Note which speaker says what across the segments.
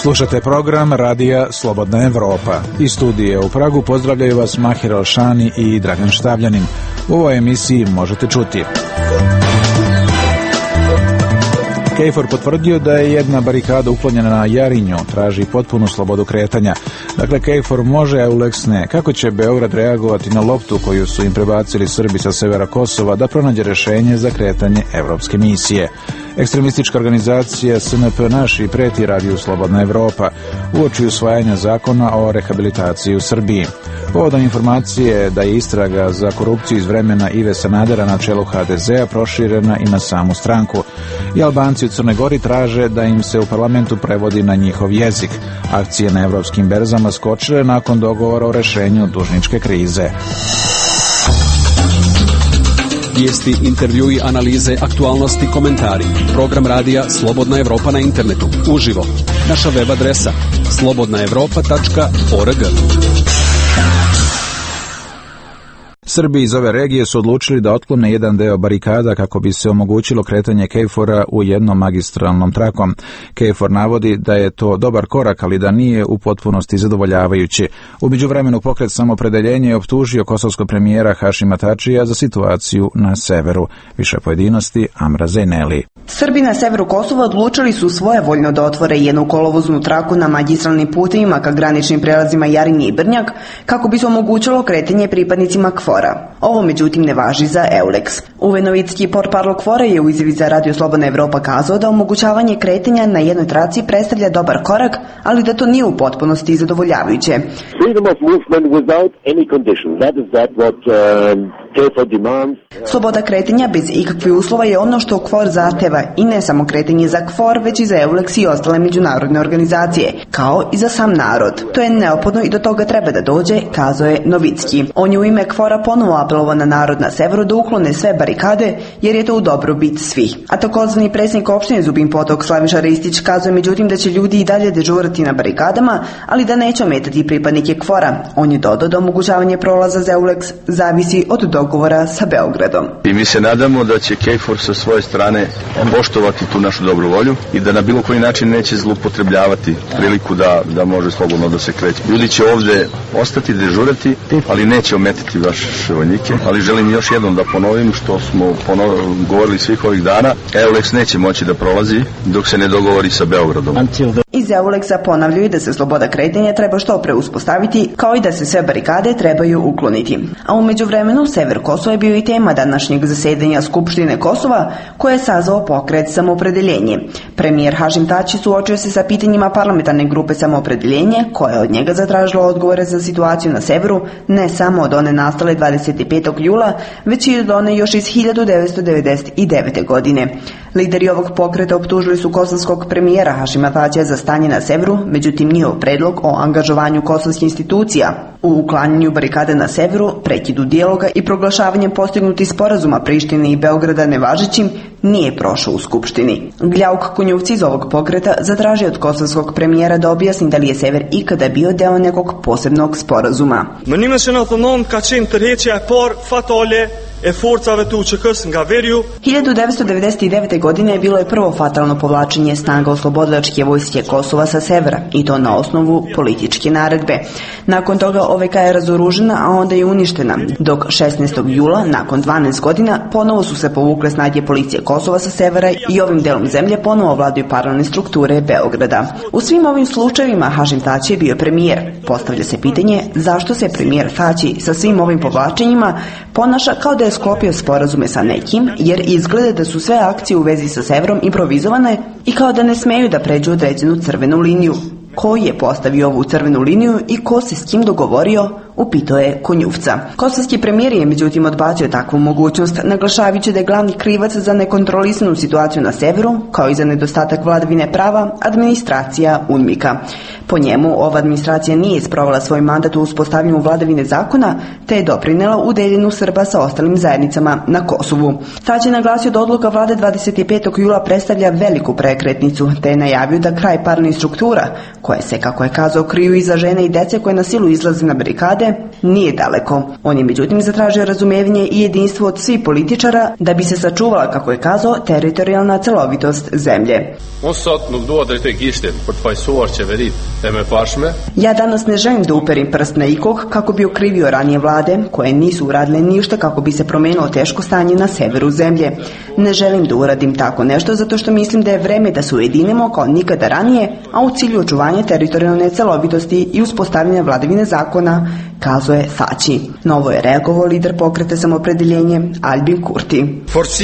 Speaker 1: Slušate program Radija Slobodna Evropa. Iz studije u Pragu pozdravljaju vas Mahir Alšani i Dragan Štavljanin. U ovoj emisiji možete čuti: KFOR potvrdio da je jedna barikada uklonjena na Jarinju, traži potpunu slobodu kretanja. Dakle, KFOR može, a EULEX ne. Kako će Beograd reagovati na loptu koju su im prebacili Srbi sa severa Kosova da pronađe rešenje za kretanje evropske misije? Ekstremistička organizacija SNP Naši preti Radiju Slobodna Evropa uoči usvajanja zakona o rehabilitaciji u Srbiji. Povodom informacije da je istraga za korupciju iz vremena Ive Sanadera na čelu HDZ-a proširena i na samu stranku. I Albanci u Crnoj Gori traže da im se u parlamentu prevodi na njihov jezik. Akcije na evropskim berzama skočile nakon dogovora o rešenju dužničke krize.
Speaker 2: Vijesti, intervjui, analize, aktualnosti, komentari. Program radija Slobodna Evropa na internetu. Uživo. Naša web adresa slobodnaevropa.org.
Speaker 1: Srbi iz ove regije su odlučili da otklone jedan deo barikada kako bi se omogućilo kretanje KFOR-a u jednom magistralnom trakom. KFOR navodi da je to dobar korak, ali da nije u potpunosti zadovoljavajući. U međuvremenu pokret Samopredeljenje je optužio kosovskog premijera Hašima Tačija za situaciju na severu. Više pojedinosti Amra Zejneli.
Speaker 3: Srbi na severu Kosova odlučili su svojevoljno da otvore jednu kolovoznu traku na magistralnim putevima ka graničnim prelazima Jarinje i Brnjak kako bi se omogućilo kretanje pripadnicima KFOR-a. Ovo međutim ne važi za EULEX. Uwe Novicki, portparol KFOR-a, je u izjavi za Radio Slobodna Evropa kazao da omogućavanje kretanja na jednoj traci predstavlja dobar korak, ali da to nije u potpunosti zadovoljavajuće.
Speaker 4: Freedom of movement without any condition. That is what KFOR demands.
Speaker 3: Sloboda kretanja bez ikakvih uslova je ono što KFOR zahteva, i ne samo kretanje za KFOR, već i za EULEX i ostale međunarodne organizacije, kao i za sam narod. To je neophodno i do toga treba da dođe, kazao je Novicki. On je u ime KFOR-a ponovo apelovao na narod na severu da uklone sve barikade, jer je to u dobrobit svih. A takozvani predsjednik opštine Zubin Potok Slaviša Ristić kazuje međutim da će ljudi i dalje dežurati na barikadama, ali da neće ometati pripadnike KFOR-a. On je dodao da omogućavanje prolaza za EULEX zavisi od dogovora sa Beogradom.
Speaker 5: I mi se nadamo da će KFOR sa svoje strane poštovati tu našu dobru volju i da na bilo koji način neće zloupotrebljavati priliku da može slobodno da se kreće. Ljudi će ovde ostati dežurati, ali neće ometati vaše vojnike. Ali želim još jednom da ponovim što smo govorili svih ovih dana. EULEX neće moći da prolazi dok se ne dogovori sa Beogradom.
Speaker 3: Iz EULEX-a ponavljaju da se sloboda kretanja treba što pre uspostaviti, kao i da se sve barikade trebaju ukloniti. A u međuvremenu sever Kosova je bio i tema današnjeg zasedanja Skupštine Kosova, koje je sazvao pokret Samopredeljenje. Premijer Hašim Tači suočio se sa pitanjima parlamentarne grupe Samopredeljenje, koja je od njega zatražila odgovore za situaciju na severu, ne samo od one nastale 25. jula, već i od one još iz 1999. godine. Lideri ovog pokreta optužili su kosovskog premijera Hašima Tačija za stanje na severu, međutim njihov predlog o angažovanju kosovskih institucija u uklanjanju barikade na severu, prekidu dijaloga i proglašavanjem postignutih sporazuma Prištine i Beograda nevažećim nije prošao u Skupštini. Gljauk Konjuvci iz ovog pokreta zatražio od kosovskog premijera da objasni da li je sever ikada bio deo nekog posebnog sporazuma.
Speaker 6: Mënime që na thonon ka qenë tërheqja e parë fatale e forcave të UÇK-s nga Veriu.
Speaker 3: 1999. godine je bilo je prvo fatalno povlačenje snaga oslobodilačke vojske Kosova sa severa, i to na osnovu političke naredbe. Nakon toga OVK je razoružena, a onda je uništena, dok 16. jula, nakon 12 godina, ponovo su se povukle snage policije Kosova sa severa i ovim delom zemlje ponovo vladaju paralelne strukture Beograda. U svim ovim slučajevima Hašim Tači je bio premijer. Postavlja se pitanje zašto se premijer Tači sa svim ovim povlačenjima ponaša kao da je sklopio sporazume sa nekim, jer izgleda da su sve akcije u vezi sa severom improvizovane i kao da ne smeju da pređu određenu crvenu liniju. Ko je postavio ovu crvenu liniju i ko se s kim dogovorio, upitao je Konjuvca. Kosovski premijer je međutim odbacio takvu mogućnost, naglašavajući da je glavni krivac za nekontrolisanu situaciju na severu, kao i za nedostatak vladavine prava, administracija UNMIK-a. Po njemu, ova administracija nije isprovela svoj mandat u uspostavljanju vladavine zakona, te je doprinela u deljenju Srba sa ostalim zajednicama na Kosovu. Tač je naglasio da odluka vlade 25. jula predstavlja veliku prekretnicu, te je najavio da kraj paralelnih struktura, koje se, kako je kazao, kriju iza žene i dece koje na silu izlaze na barikade, vlade nije daleko. On je međutim zatražio razumijevanje i jedinstvo od svih političara da bi se sačuvala, kako je kazao, teritorijalna celovitost zemlje. Ja danas ne želim da uperim prst na ikog kako bi okrivio ranije vlade koje nisu uradile ništa kako bi se promenilo teško stanje na severu zemlje. Ne želim da uradim tako nešto zato što mislim da je vreme da se ujedinimo kao nikada ranije, a u cilju očuvanja teritorijalne celovitosti i uspostavljanja vladavine zakona, kazao je Thaçi. Novo je reagovao lider pokreta Samoopredjeljenje Albin Kurti.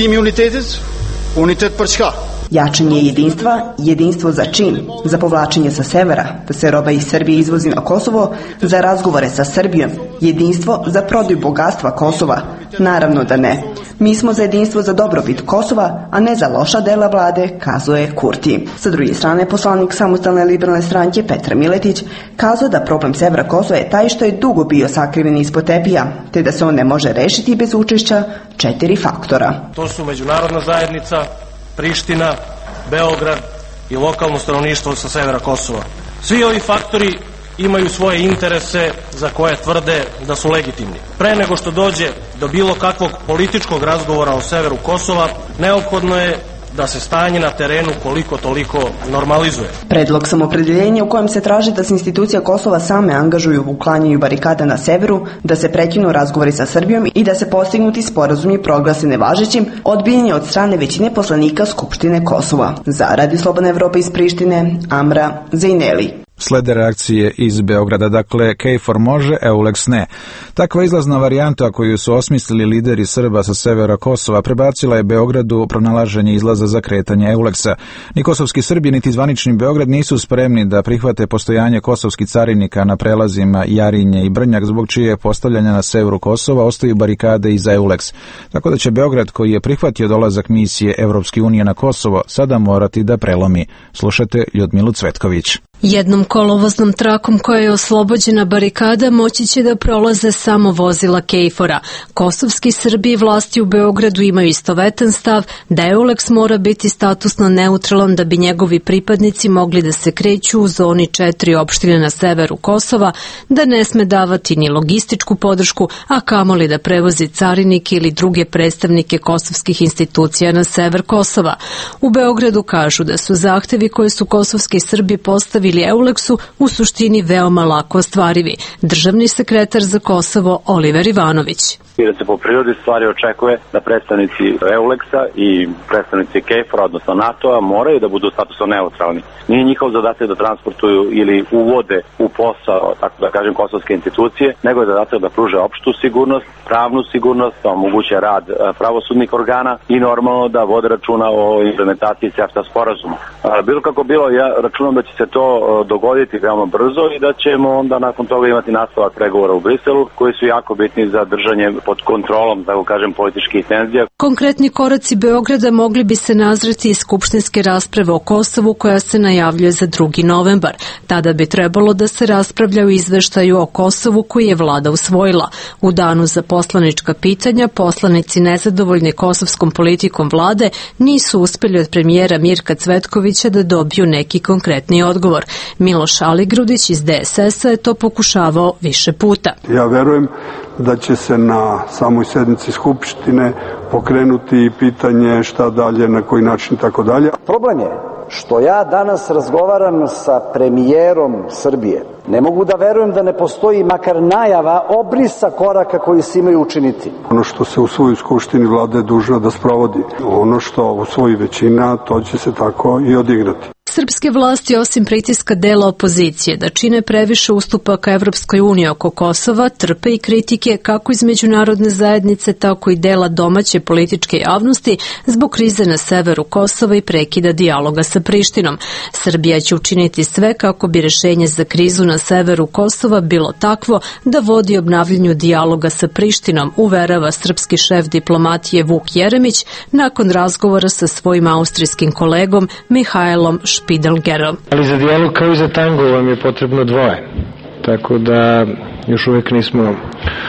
Speaker 7: Unitet për çka?
Speaker 3: Jačanje jedinstva, jedinstvo za čin? Za povlačenje sa severa, da se roba iz Srbije izvozi na Kosovo, za razgovore sa Srbijom, jedinstvo za prodaju bogatstva Kosova? Naravno da ne. Mi smo za jedinstvo za dobrobit Kosova, a ne za loša dela vlade, kazuje Kurti. Sa druge strane, poslanik Samostalne liberalne stranke Petar Miletić kazao da problem severa Kosova je taj što je dugo bio sakriven ispod tepija, te da se on ne može rešiti bez učešća 4 faktora.
Speaker 8: To su međunarodna zajednica, Priština, Beograd i lokalno stanovništvo sa severa Kosova. Svi ovi faktori imaju svoje interese za koje tvrde da su legitimni. Pre nego što dođe do bilo kakvog političkog razgovora o severu Kosova, neophodno je da se stanje na terenu koliko toliko normalizuje.
Speaker 3: Predlog Samoopredjeljenja u kojem se traži da se institucija Kosova same angažuju u uklanjanju barikada na severu, da se prekinu razgovori sa Srbijom i da se postignuti sporazumi proglase nevažećim, odbijen je od strane većine poslanika Skupštine Kosova. Za Radio Slobodna Evropa iz Prištine, Amra Zejneli.
Speaker 1: Slede reakcije iz Beograda, dakle KFOR može, EULEX ne. Takva izlazna varijanta koju su osmislili lideri Srba sa severa Kosova prebacila je Beogradu pronalaženje izlaza za kretanje EULEX-a. Ni kosovski Srbi, niti zvanični Beograd nisu spremni da prihvate postojanje kosovskih carinika na prelazima Jarinje i Brnjak, zbog čije postavljanja na severu Kosova ostaju barikade i za EULEX. Tako da će Beograd, koji je prihvatio dolazak misije Evropske unije na Kosovo, sada morati da prelomi. Slušate Ljudmilu Cvetković.
Speaker 9: Jednom kolovoznom trakom koja je oslobođena barikada moći će da prolaze samo vozila KFOR-a. Kosovski Srbi i vlasti u Beogradu imaju istovetan stav da EULEX mora biti statusno neutralan da bi njegovi pripadnici mogli da se kreću u zoni 4 opštine na severu Kosova, da ne sme davati ni logističku podršku, a kamoli da prevozi carinike ili druge predstavnike kosovskih institucija na sever Kosova. U Beogradu kažu da su zahtevi koje su kosovski Srbi postavili EULEX-u u suštini veoma lako ostvarivi. Državni sekretar za Kosovo Oliver Ivanović.
Speaker 10: I da se po prirodi stvari očekuje da predstavnici EULEX-a i predstavnici KFOR-a, odnosno NATO-a, moraju da budu statusno neutralni. Nije njihov zadatak da transportuju ili uvode u posao, tako da kažem, kosovske institucije, nego je zadatak da pruže opštu sigurnost, pravnu sigurnost, da omoguće rad pravosudnih organa i normalno da vode računa o implementaciji CEFTA sporazuma. Bilo kako bilo, ja računam da će se to dogoditi veoma brzo i da ćemo onda nakon toga imati nastavak pregovora u Briselu, koji su jako bitni za držanje pod kontrolom, tako kažem, političkih tenzija.
Speaker 9: Konkretni koraci Beograda mogli bi se nazreti iz skupštinske rasprave o Kosovu koja se najavljuje za 2. novembar. Tada bi trebalo da se raspravlja o izveštaju o Kosovu koji je vlada usvojila. U danu za poslanička pitanja poslanici nezadovoljni kosovskom politikom vlade nisu uspeli od premijera Mirka Cvetkovića da dobiju neki konkretni odgovor. Miloš Aligrudić iz DSS-a je to pokušavao više puta.
Speaker 11: Ja verujem da će se na samoj sednici Skupštine pokrenuti pitanje šta dalje, na koji način, tako dalje.
Speaker 12: Problem je što ja danas razgovaram sa premijerom Srbije. Ne mogu da verujem da ne postoji makar najava obrisa koraka koji se imaju učiniti.
Speaker 11: Ono što se usvoji u Skupštini, vlada je dužna da sprovodi. Ono što usvoji većina, to će se tako i odigrati.
Speaker 9: Srpske vlasti, osim pritiska dela opozicije da čine previše ustupaka Evropskoj uniji oko Kosova, trpe i kritike kako iz međunarodne zajednice, tako i dela domaće političke javnosti zbog krize na severu Kosova i prekida dijaloga sa Prištinom. Srbija će učiniti sve kako bi rešenje za krizu na severu Kosova bilo takvo da vodi obnavljanju dijaloga sa Prištinom, uverava srpski šef diplomatije Vuk Jeremić nakon razgovora sa svojim austrijskim kolegom Mihajlom Špidelgerom.
Speaker 13: Ali za dijalog kao i za tango vam je potrebno dvoje. Tako da još uvijek nismo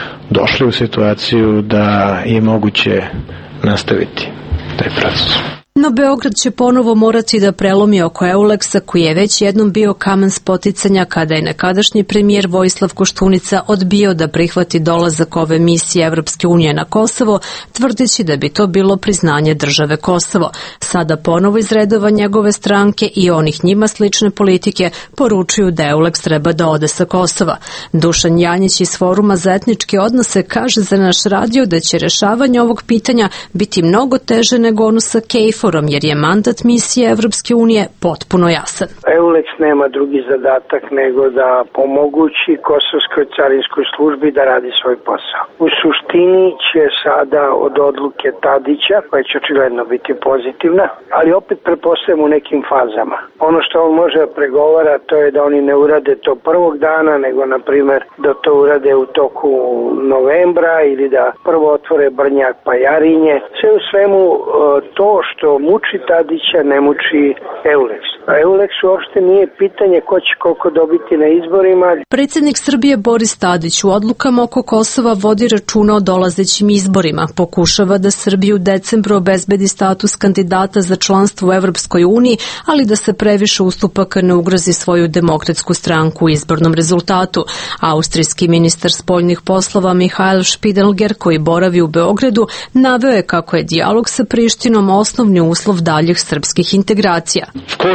Speaker 13: došli u situaciju da je moguće nastaviti taj proces.
Speaker 9: No Beograd će ponovo morati da prelomi oko Euleksa, koji je već jednom bio kamen spoticanja kada je nekadašnji premijer Vojislav Koštunica odbio da prihvati dolazak ove misije Evropske unije na Kosovo, tvrdeći da bi to bilo priznanje države Kosovo. Sada ponovo iz redova njegove stranke i onih njima slične politike poručuju da Euleks treba da ode sa Kosova. Dušan Janjić iz Foruma za etničke odnose kaže za naš radio da će rešavanje ovog pitanja biti mnogo teže nego ono sa KFOR-om, jer je mandat misije Evropske unije potpuno jasan.
Speaker 7: Euleks nema drugi zadatak nego da omogući kosovskoj carinskoj službi da radi svoj posao. U suštini će sada od odluke Tadića, koja će očigledno biti pozitivna, ali opet pretpostavljam u nekim fazama. Ono što on može da pregovara, to je da oni ne urade to prvog dana, nego na primer da to urade u toku novembra ili da prvo otvore Brnjak pa Jarinje. Sve u svemu to što muči Tadića ne muči Euleks. A Euleks uopšte nije pitanje ko će koliko dobiti na izborima.
Speaker 9: Predsjednik Srbije Boris Tadić u odlukama oko Kosova vodi računa o dolazećim izborima. Pokušava da Srbiji u decembru obezbedi status kandidata za članstvo u Evropskoj uniji, ali da se previše ustupaka ne ugrozi svoju demokratsku stranku u izbornom rezultatu. Austrijski ministar spoljnih poslova Mihael Špidelger, koji boravi u Beogradu, naveo je kako je dijalog sa Prištinom osnovni uslov daljih srpskih integracija.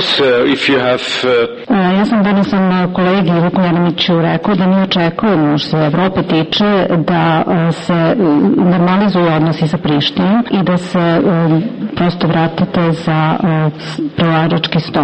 Speaker 14: Ja sam danas kolegi Vuku Jeremiću rekao da mi očekujemo što se Evrope tiče da se normalizuju odnosi sa Prištinom i da se prosto vratite za pregovarački sto.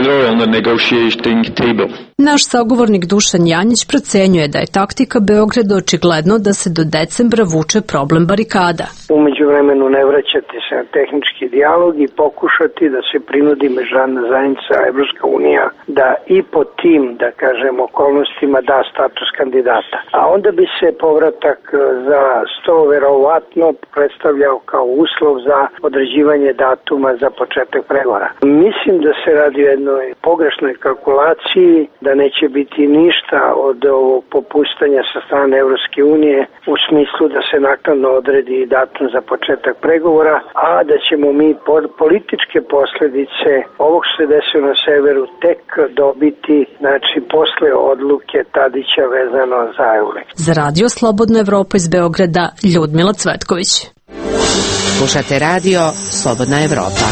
Speaker 9: Naš sagovornik Dušan Janjić procenjuje da je taktika Beograda očigledno da se do decembra vuče problem barikada.
Speaker 7: Umeđu vremenu ne vraćati se na tehnički dijalog i pokušati da se prinudi međunarodna zajednica Evropska unija da i po tim, da kažem, okolnostima da status kandidata. A onda bi se povratak za sto verovatno predstavljao kao uslov za određivanje datuma za početak pregovora. Mislim da se radi o jednoj pogrešnoj kalkulaciji, da neće biti ništa od ovog popustanja sa strane Evropske unije u smislu da se naknadno odredi datum za početak pregovora, a da ćemo mi političke posljedice ovog što se desilo na severu tek dobiti, znači posle odluke Tadića vezano za Euleks.
Speaker 9: Za radio Slobodna Evropa iz Beograda, Ljudmila Cvetković.
Speaker 15: Slušate radio Slobodna Evropa.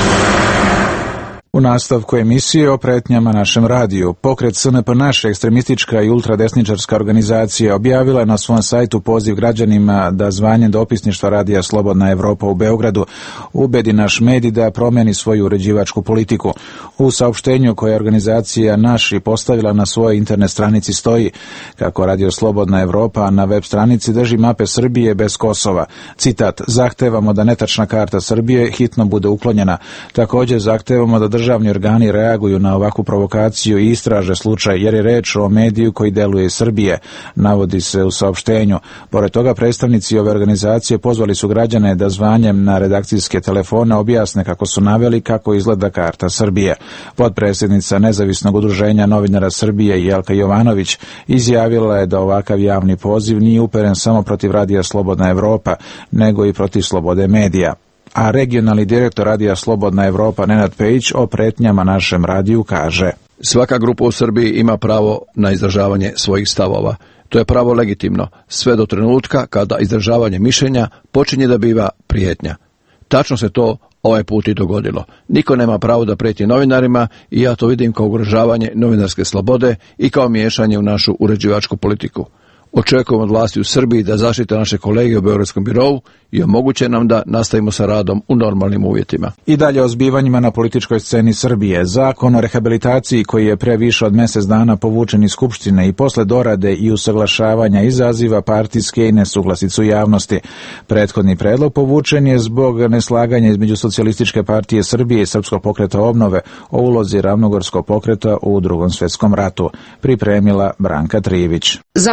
Speaker 1: U nastavku emisije o pretnjama našem radiju, pokret SNP naša ekstremistička i ultradesničarska organizacija objavila je na svom sajtu poziv građanima da zvanjem dopisništva radija Slobodna Evropa u Beogradu ubedi naš medij da promeni svoju uređivačku politiku. U saopštenju koje je organizacija Naši postavila na svojoj internet stranici stoji kako radio Slobodna Evropa na web stranici drži mape Srbije bez Kosova. Citat: zahtevamo da netačna karta Srbije hitno bude uklonjena. Također zahtevamo da državni organi reaguju na ovakvu provokaciju i istraže slučaj, jer je reč o mediju koji deluje iz Srbije, navodi se u saopštenju. Pored toga, predstavnici ove organizacije pozvali su građane da zvanjem na redakcijske telefone objasne kako su naveli kako izgleda karta Srbije. Potpredsjednica Nezavisnog udruženja novinara Srbije Jelka Jovanović izjavila je da ovakav javni poziv nije uperen samo protiv radija Slobodna Evropa, nego i protiv slobode medija. A regionalni direktor radija Slobodna Evropa Nenad Pejić o pretnjama našem radiju kaže:
Speaker 16: svaka grupa u Srbiji ima pravo na izražavanje svojih stavova. To je pravo legitimno, sve do trenutka kada izražavanje mišljenja počinje da biva prijetnja. Tačno se to ovaj put i dogodilo. Niko nema pravo da preti novinarima i ja to vidim kao ugrožavanje novinarske slobode i kao miješanje u našu uređivačku politiku. Očekujemo od vlasti u Srbiji da zaštite naše kolege u Beogradskom birovu i omoguće nam da nastavimo sa radom u normalnim uvjetima.
Speaker 1: I dalje o zbivanjima na političkoj sceni Srbije. Zakon o rehabilitaciji koji je pre više od mjesec dana povučen iz Skupštine i posle dorade i usaglašavanja izaziva partijske i nesuglasicu javnosti. Prethodni predlog povučen je zbog neslaganja između Socijalističke partije Srbije i Srpskog pokreta obnove o ulozi Ravnogorskog pokreta u Drugom svjetskom ratu. Pripremila Branka Trivić.
Speaker 15: Zakon o rehabilitaciji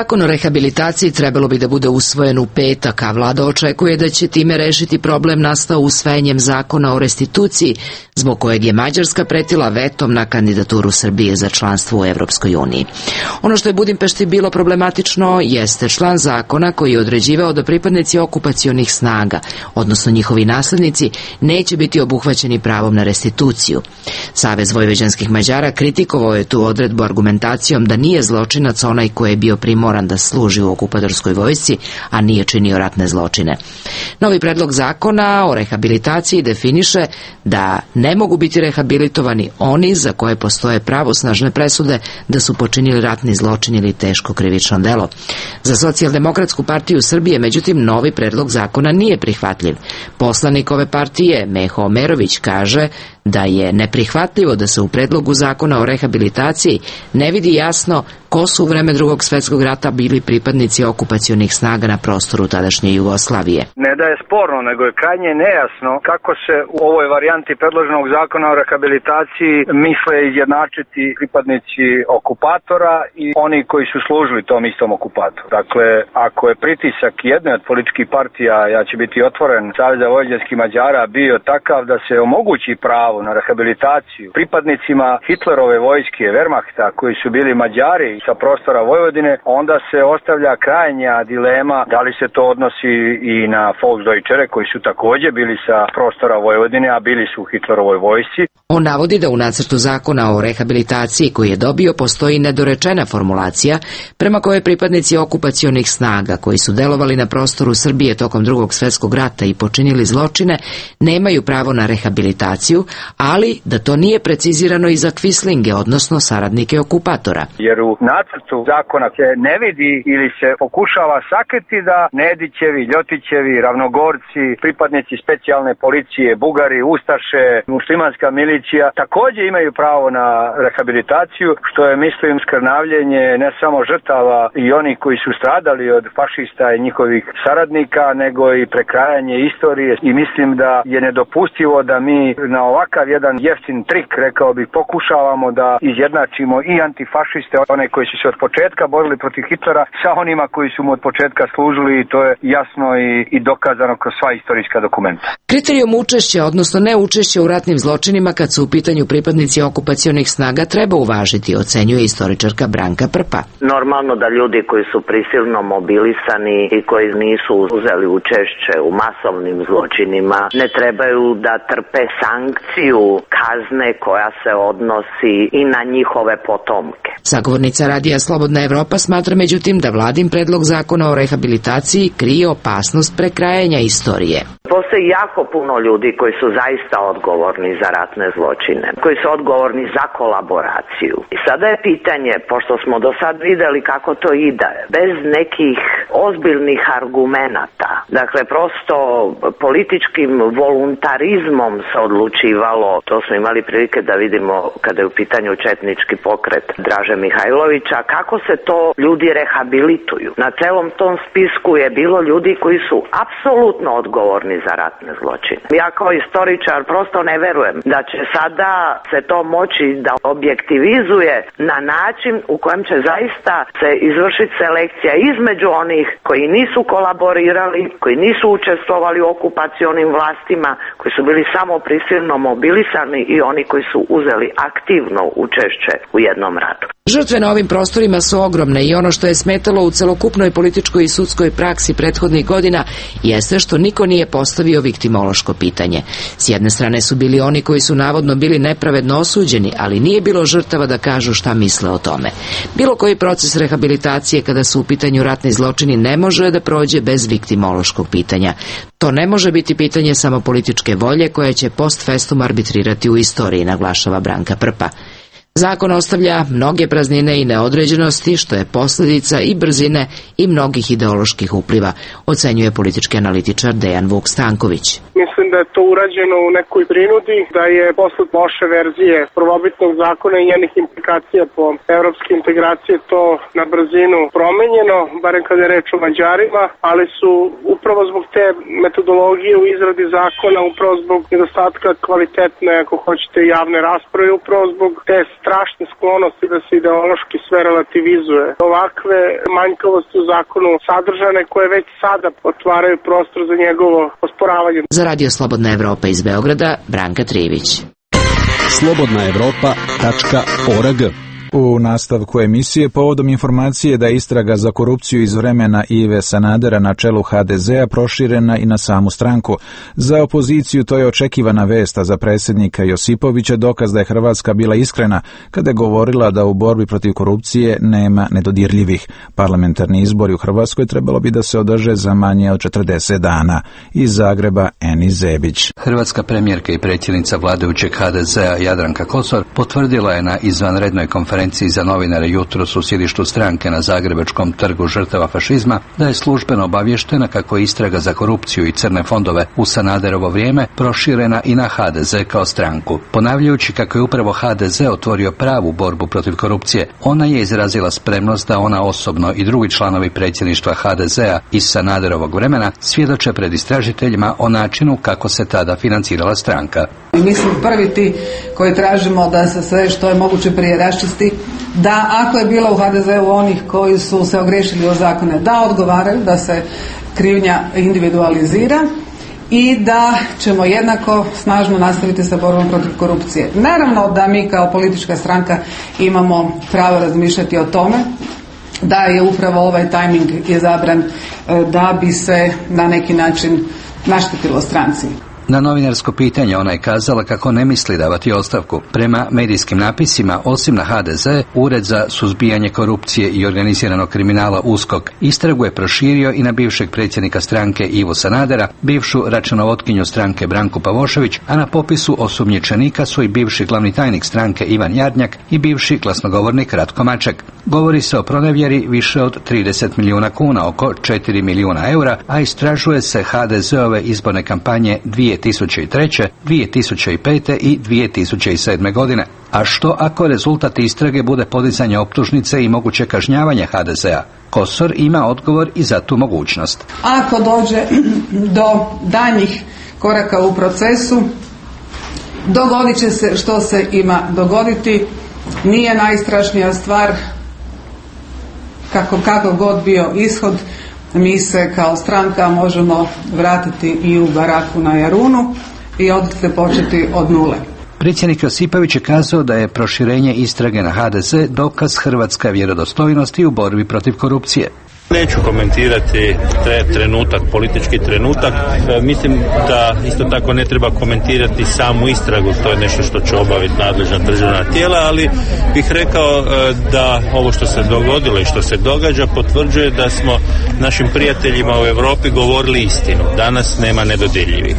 Speaker 17: rehabilitaciji trebalo bi da bude usvojen u petak, a vlada očekuje da će time rešiti problem nastao usvajanjem zakona o restituciji, zbog kojeg je Mađarska pretila vetom na kandidaturu Srbije za članstvo u Evropskoj uniji. Ono što je Budimpešti bilo problematično jeste član zakona koji je određivao da pripadnici okupacionih snaga, odnosno njihovi naslednici, neće biti obuhvaćeni pravom na restituciju. Savez vojvođanskih Mađara kritikovao je tu odredbu argumentacijom da nije zločinac onaj koji je bio primoran da služi u okupatorskoj vojsci, a nije činio ratne zločine. Novi predlog zakona o rehabilitaciji definiše da ne mogu biti rehabilitovani oni za koje postoje pravosnažne presude da su počinili ratni zločin ili teško krivično delo. Za Socijaldemokratsku partiju Srbije, međutim, novi predlog zakona nije prihvatljiv. Poslanik ove partije, Meho Omerović, kaže da je neprihvatljivo da se u predlogu zakona o rehabilitaciji ne vidi jasno ko su u vreme Drugog svjetskog rata bili pripadnici okupacionih snaga na prostoru tadašnje Jugoslavije.
Speaker 18: Ne da je sporno, nego je krajnje nejasno kako se u ovoj varijanti predloženog zakona o rehabilitaciji misle izjednačiti pripadnici okupatora i oni koji su služili tom istom okupatoru. Dakle, ako je pritisak jedne od političkih partija, ja ću biti otvoren, Saveza vojvođanskih Mađara bio takav da se omogući pravo na rehabilitaciju pripadnicima Hitlerove vojske, Wehrmachta, koji su bili Mađari sa prostora Vojvodine, onda se ostavlja krajnja dilema da li se to odnosi i na Volksdeutschere koji su također bili sa prostora Vojvodine, a bili su u Hitlerovoj vojsci.
Speaker 17: On navodi da u nacrtu zakona o rehabilitaciji koji je dobio postoji nedorečena formulacija prema kojoj pripadnici okupacionih snaga koji su delovali na prostoru Srbije tokom Drugog svjetskog rata i počinili zločine nemaju pravo na rehabilitaciju, ali da to nije precizirano i za kvislinge, odnosno saradnike okupatora.
Speaker 18: Jer u nacrtu zakona se ne vidi ili se pokušava sakriti da Nedićevi, Ljotićevi, Ravnogorci, pripadnici specijalne policije, Bugari, Ustaše, muslimanska milicija također imaju pravo na rehabilitaciju, što je, mislim, skrnavljenje ne samo žrtava i onih koji su stradali od fašista i njihovih saradnika, nego i prekrajanje istorije, i mislim da je nedopustivo da mi na ovakav jedan jeftin trik, rekao bih, pokušavamo da izjednačimo i antifašiste, one koji su se od početka borili protiv Hitlera, sa onima koji su mu od početka služili, i to je jasno i dokazano kroz sva istorijska dokumenta.
Speaker 17: Kriterijum učešća, odnosno neučešća u ratnim zločinima kad su u pitanju pripadnici okupacionih snaga treba uvažiti, ocenjuje istoričarka Branka Prpa.
Speaker 19: Normalno da ljudi koji su prisilno mobilisani i koji nisu uzeli učešće u masovnim zločinima ne trebaju da trpe sankciju kazne koja se odnosi i na njihove potomke.
Speaker 17: Sagovornica Radija Slobodna Evropa smatra međutim da vladin predlog zakona o rehabilitaciji krije opasnost prekrajanja istorije.
Speaker 19: Postoji jako puno ljudi koji su zaista odgovorni za ratne zločine, koji su odgovorni za kolaboraciju. I sada je pitanje, pošto smo do sad videli kako to ide, bez nekih ozbiljnih argumenata, dakle prosto političkim voluntarizmom se odlučivalo, to smo imali prilike da vidimo kada je u pitanju četnički pokret Draže Mihajlovića, kako se to ljudi rehabilituju. Na celom tom spisku je bilo ljudi koji su apsolutno odgovorni za ratne zločine. Ja kao istoričar prosto ne verujem da će sada se to moći da objektivizuje na način u kojem će zaista se izvršiti selekcija između onih koji nisu kolaborirali, koji nisu učestvovali u okupacionim vlastima, koji su bili samo prisilno mobilisani, i oni koji su uzeli aktivno učešće u jednom ratu.
Speaker 17: Žrtve na ovim prostorima su ogromne i ono što je smetalo u celokupnoj političkoj i sudskoj praksi prethodnih godina jeste što niko nije postavio viktimološko pitanje. S jedne strane su bili oni koji su navodno bili nepravedno osuđeni, ali nije bilo žrtava da kažu šta misle o tome. Bilo koji proces rehabilitacije kada su u pitanju ratni zločini ne može da prođe bez viktimološkog pitanja. To ne može biti pitanje samo političke volje koja će post festum arbitrirati u istoriji, naglašava Branka Prpa. Zakon ostavlja mnoge praznine i neodređenosti, što je posljedica i brzine i mnogih ideoloških upliva, ocenjuje politički analitičar Dejan Vuk Stanković.
Speaker 20: Mislim da je to urađeno u nekoj prinudi, da je posle loše verzije prvobitnog zakona i njenih implikacija po evropske integracije to na brzinu promenjeno, barem kada je reč o Mađarima, ali su upravo zbog te metodologije u izradi zakona, upravo zbog nedostatka kvalitetne, ako hoćete, javne rasprave, upravo zbog te strašne sklonosti da se ideološki sve relativizuje. Ovakve manjkavosti u zakonu sadržane koje već sada otvaraju prostor za njegovo osporavanje.
Speaker 17: Za Radio Slobodna Evropa iz Beograda, Branka Trivić.
Speaker 2: slobodnaevropa.org.
Speaker 1: U nastavku emisije povodom informacije da je istraga za korupciju iz vremena Ive Sanadera na čelu HDZ-a proširena i na samu stranku. Za opoziciju to je očekivana vest, a za predsjednika Josipovića dokaz da je Hrvatska bila iskrena kada je govorila da u borbi protiv korupcije nema nedodirljivih. Parlamentarni izbori u Hrvatskoj trebalo bi da se održe za manje od 40 dana. Iz Zagreba, Eni Zebić.
Speaker 21: Hrvatska premijerka i predsjednica vladajućeg HDZ-a Jadranka Kosor potvrdila je na izvanrednoj konferenciji za novinare jutros u sjedištu stranke na Zagrebačkom trgu žrtava fašizma da je službeno obavještena kako je istraga za korupciju i crne fondove u Sanaderovo vrijeme proširena i na HDZ kao stranku. Ponavljajući kako je upravo HDZ otvorio pravu borbu protiv korupcije, ona je izrazila spremnost da ona osobno i drugi članovi predsjedništva HDZ-a iz Sanaderovog vremena svjedoče pred istražiteljima o načinu kako se tada financirala stranka.
Speaker 22: Mi smo prvi ti koji tražimo da se sve što je moguće prije raščisti, da ako je bilo u HDZ-u onih koji su se ogriješili o zakone, da odgovaraju, da se krivnja individualizira i da ćemo jednako snažno nastaviti sa borbom protiv korupcije. Naravno da mi kao politička stranka imamo pravo razmišljati o tome da je upravo ovaj tajming izabran da bi se na neki način naštetilo stranci.
Speaker 21: Na novinarsko pitanje ona je kazala kako ne misli davati ostavku. Prema medijskim napisima, osim na HDZ, Ured za suzbijanje korupcije i organiziranog kriminala USKOK istragu je proširio i na bivšeg predsjednika stranke Ivu Sanadera, bivšu računovodkinju stranke Branku Pavošević, a na popisu osumnjičenika su i bivši glavni tajnik stranke Ivan Jarnjak i bivši glasnogovornik Ratko Maček. Govori se o pronevjeri više od 30 milijuna kuna, oko 4 milijuna eura, a istražuje se HDZ-ove izborne kampanje 2003., 2005. i 2007. godine. A što ako rezultat istrage bude podizanje optužnice i moguće kažnjavanje HDZ-a? Kosor ima odgovor i za tu mogućnost.
Speaker 22: Ako dođe do daljnjih koraka u procesu, dogodit će se što se ima dogoditi. Nije najstrašnija stvar, kako god bio ishod, mi se kao stranka možemo vratiti i u baraku na Jarunu i odite početi od nule.
Speaker 21: Predsjednik Josipović je kazao da je proširenje istrage na HDZ dokaz hrvatske vjerodostojnosti u borbi protiv korupcije.
Speaker 23: Neću komentirati trenutak, politički trenutak. Mislim da isto tako ne treba komentirati samu istragu, to je nešto što će obaviti nadležna državna tijela, ali bih rekao da ovo što se dogodilo i što se događa potvrđuje da smo našim prijateljima u Europi govorili istinu. Danas nema nedodirljivih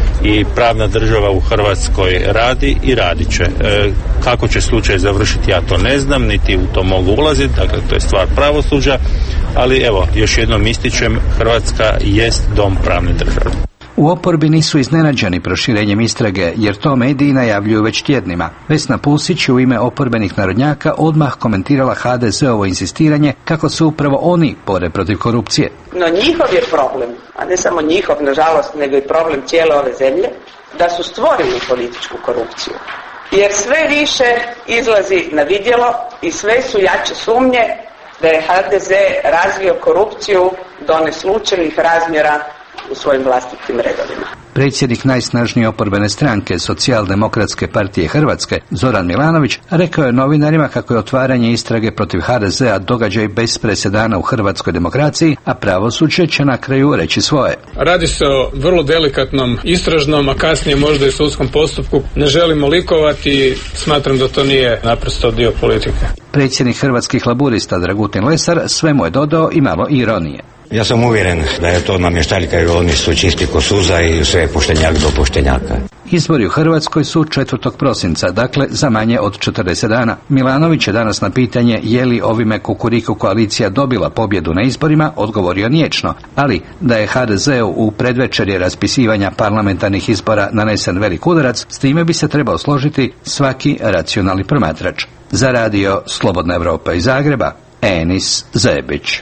Speaker 23: i pravna država u Hrvatskoj radi i radit će. Kako će slučaj završiti, ja to ne znam, niti u to mogu ulaziti, dakle to je stvar pravosuđa, ali evo, još jednom ističem, Hrvatska jest dom pravne države.
Speaker 21: U oporbi nisu iznenađeni proširenjem istrage, jer to mediji najavljuju već tjednima. Vesna Pusić u ime oporbenih narodnjaka odmah komentirala HDZ-ovo insistiranje kako se upravo oni bore protiv korupcije.
Speaker 24: No njihov je problem, a ne samo njihov, nažalost, nego i problem cijele ove zemlje, da su stvorili političku korupciju. Jer sve više izlazi na vidjelo i sve su jače sumnje da je HDZ razvio korupciju do neslučajnih razmjera u svojim vlastitim redovima.
Speaker 21: Predsjednik najsnažnije oporbene stranke Socijaldemokratske partije Hrvatske, Zoran Milanović, rekao je novinarima kako je otvaranje istrage protiv HDZ-a događaj bez presedana u hrvatskoj demokraciji, a pravosuđe će na kraju reći svoje.
Speaker 25: Radi se o vrlo delikatnom istražnom, a kasnije možda i sudskom postupku. Ne želimo likovati, smatram da to nije naprosto dio politike.
Speaker 21: Predsjednik Hrvatskih laburista Dragutin Lesar sve mu je dodao i malo ironije.
Speaker 26: Ja sam uvjeren da je to namještaljka jer oni su čisti ko suza i sve poštenjak do poštenjaka.
Speaker 21: Izbori u Hrvatskoj su 4. prosinca, dakle za manje od 40 dana. Milanović je danas na pitanje je li ovime Kukuriku koalicija dobila pobjedu na izborima odgovorio niječno, ali da je HDZ-u u predvečerje raspisivanja parlamentarnih izbora nanesen velik udarac, s time bi se trebao složiti svaki racionalni promatrač. Za radio Slobodna Evropa iz Zagreba, Enis Zebić.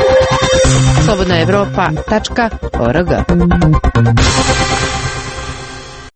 Speaker 15: slobodnaevropa.org.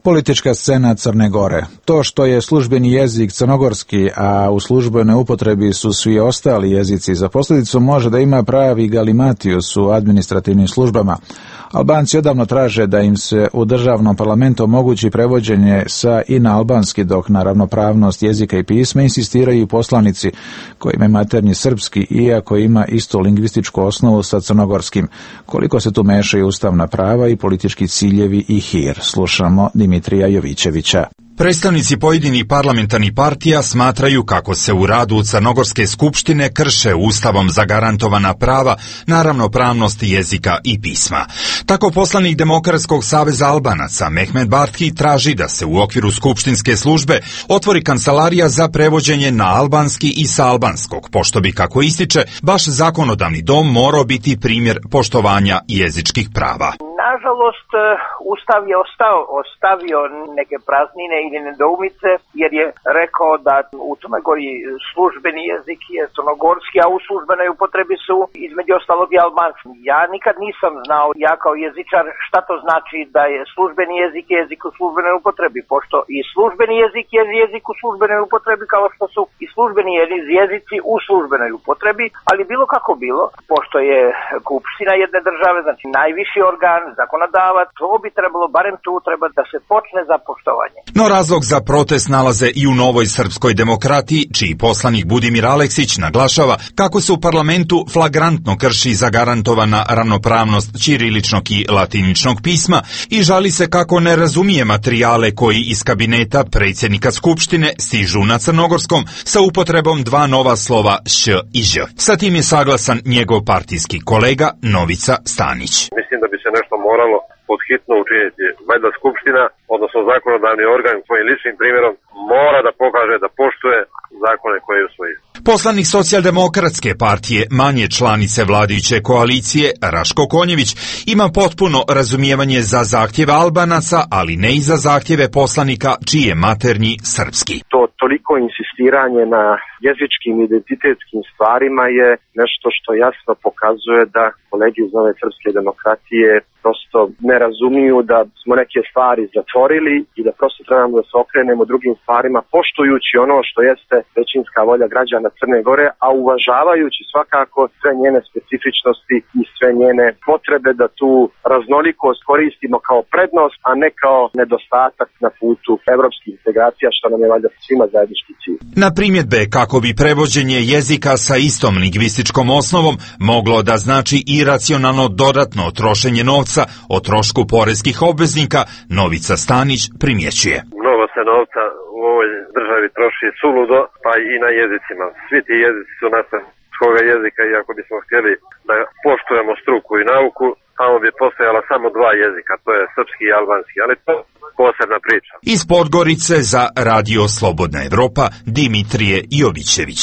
Speaker 1: Politička scena Crne Gore. To što je službeni jezik crnogorski, a u službenoj upotrebi su svi ostali jezici, za posljedicu može da ima pravi galimatius u administrativnim službama. Albanci odavno traže da im se u državnom parlamentu omogući prevođenje sa i na albanski, dok na ravnopravnost jezika i pisma insistiraju i poslanici koji imaju maternji srpski, iako ima istu lingvističku osnovu sa crnogorskim. Koliko se tu mešaju ustavna prava i politički ciljevi i hir? Slušamo Dimitrija Jovićevića.
Speaker 3: Predstavnici pojedinih parlamentarnih partija smatraju kako se u radu Crnogorske skupštine krše ustavom zagarantovana prava na ravnopravnost jezika i pisma. Tako poslanik Demokratskog saveza Albanaca Mehmet Bartki traži da se u okviru skupštinske službe otvori kancelarija za prevođenje na albanski i sa albanskog, pošto bi, kako ističe, baš zakonodavni dom morao biti primjer poštovanja jezičkih prava.
Speaker 4: Nažalost, Ustav je ostavio neke praznine ili nedoumice, jer je rekao da u Crnoj Gori službeni jezik je crnogorski, a u službenoj upotrebi su između ostalog i albanski. Ja nikad nisam znao, ja kao jezičar, šta to znači da je službeni jezik jezik u službenoj upotrebi, pošto i službeni jezik je jezik u službenoj upotrebi, kao što su i službeni jezici u službenoj upotrebi, ali bilo kako bilo, pošto je skupština jedne države, znači najviši organ, zakonodavac, to bi trebalo, barem tu treba da se počne za poštovanje.
Speaker 3: No razlog za protest nalaze i u Novoj srpskoj demokratiji, čiji poslanik Budimir Aleksić naglašava kako se u parlamentu flagrantno krši zagarantovana ravnopravnost ćiriličnog i latiničnog pisma i žali se kako ne razumije materijale koji iz kabineta predsjednika Skupštine stižu na crnogorskom sa upotrebom dva nova slova š i ž. Sa tim je saglasan njegov partijski kolega Novica Stanić.
Speaker 5: Mislim da bi se nešto moralo podhitno učiniti. Valjda Skupština, odnosno zakonodavni organ svojim ličnim primjerom mora da pokaže da poštuje zakone koje je usvoji.
Speaker 3: Poslanik Socijaldemokratske partije, manje članice vladajuće koalicije, Raško Konjević, ima potpuno razumijevanje za zahtjeve Albanaca, ali ne i za zahtjeve poslanika čiji je maternji srpski.
Speaker 5: To toliko insistiranje na jezičkim identitetskim stvarima je nešto što jasno pokazuje da kolegi iz Nove srpske demokratije prosto ne razumiju da smo neke stvari zatvorili i da prosto trebamo da se okrenemo drugim stvarima, poštujući ono što jeste većinska volja građana Crne Gore, a uvažavajući svakako sve njene specifičnosti i sve njene potrebe da tu raznolikost koristimo kao prednost, a ne kao nedostatak na putu evropskih integracija, što nam je valjda svima zajednički cilj.
Speaker 3: Na primjedbe kako bi prevođenje jezika sa istom lingvističkom osnovom moglo da znači iracionalno dodatno trošenje novca o trošku poreskih obveznika, Novica Stanić primjećuje.
Speaker 5: Mnogo se novca u ovoj državi troši suludo, pa i na jezicima. Svi ti jezici su nastavskoga jezika i ako bismo htjeli da poštujemo struku i nauku, tamo bi postojala samo dva jezika, to je srpski i albanski, ali to posebna priča.
Speaker 3: Iz Podgorice za Radio Slobodna Evropa, Dimitrije Jovićević.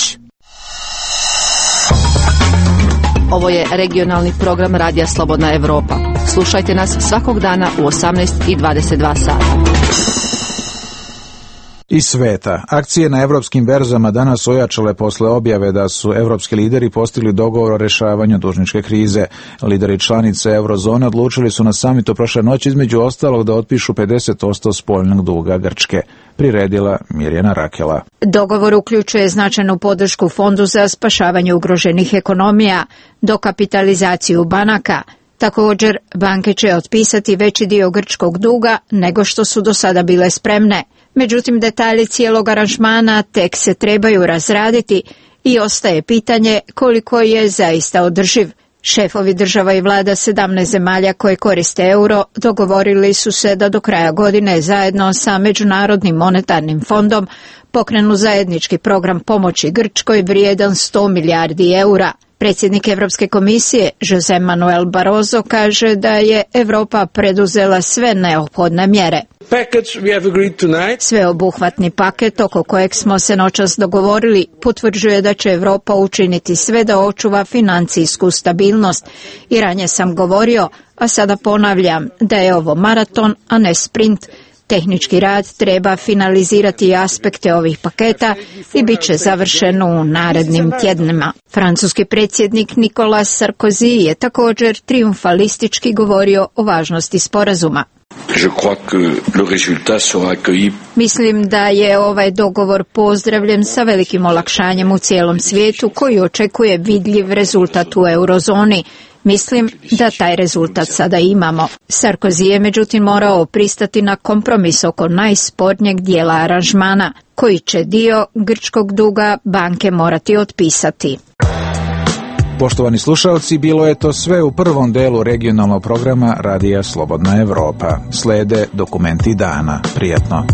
Speaker 6: Ovo je regionalni program Radija Slobodna Evropa. Slušajte nas svakog dana u 18:22 sata.
Speaker 1: Iz sveta. Akcije na evropskim berzama danas ojačale posle objave da su evropski lideri postigli dogovor o rešavanju dužničke krize. Lideri članice eurozone odlučili su na samitu prošle noći između ostalog da otpišu 50% spoljnog duga Grčke. Priredila Mirjana Rakela.
Speaker 8: Dogovor uključuje značajnu podršku Fondu za spašavanje ugroženih ekonomija, dokapitalizaciju banaka. Također, banke će otpisati veći dio grčkog duga nego što su do sada bile spremne. Međutim, detalji cijelog aranžmana tek se trebaju razraditi i ostaje pitanje koliko je zaista održiv. Šefovi država i vlada 17 zemalja koje koriste euro dogovorili su se da do kraja godine zajedno sa Međunarodnim monetarnim fondom pokrenu zajednički program pomoći Grčkoj vrijedan 100 milijardi eura. Predsjednik Europske komisije José Manuel Barroso kaže da je Europa preduzela sve neophodne mjere. Sveobuhvatni paket oko kojeg smo se noćas dogovorili potvrđuje da će Europa učiniti sve da očuva financijsku stabilnost. I ranije sam govorio, a sada ponavljam, da je ovo maraton, a ne sprint. Tehnički rad treba finalizirati aspekte ovih paketa i bit će završen u narednim tjednima. Francuski predsjednik Nicolas Sarkozy je također trijumfalistički govorio o važnosti sporazuma. Mislim da je ovaj dogovor pozdravljen sa velikim olakšanjem u cijelom svijetu koji očekuje vidljiv rezultat u eurozoni. Mislim da taj rezultat sada imamo. Sarkozy je međutim morao pristati na kompromis oko najspornijeg dijela aranžmana, koji će dio grčkog duga banke morati otpisati.
Speaker 1: Poštovani slušalci, bilo je to sve u prvom delu regionalnog programa Radija Slobodna Evropa. Slede dokumenti dana. Prijatno.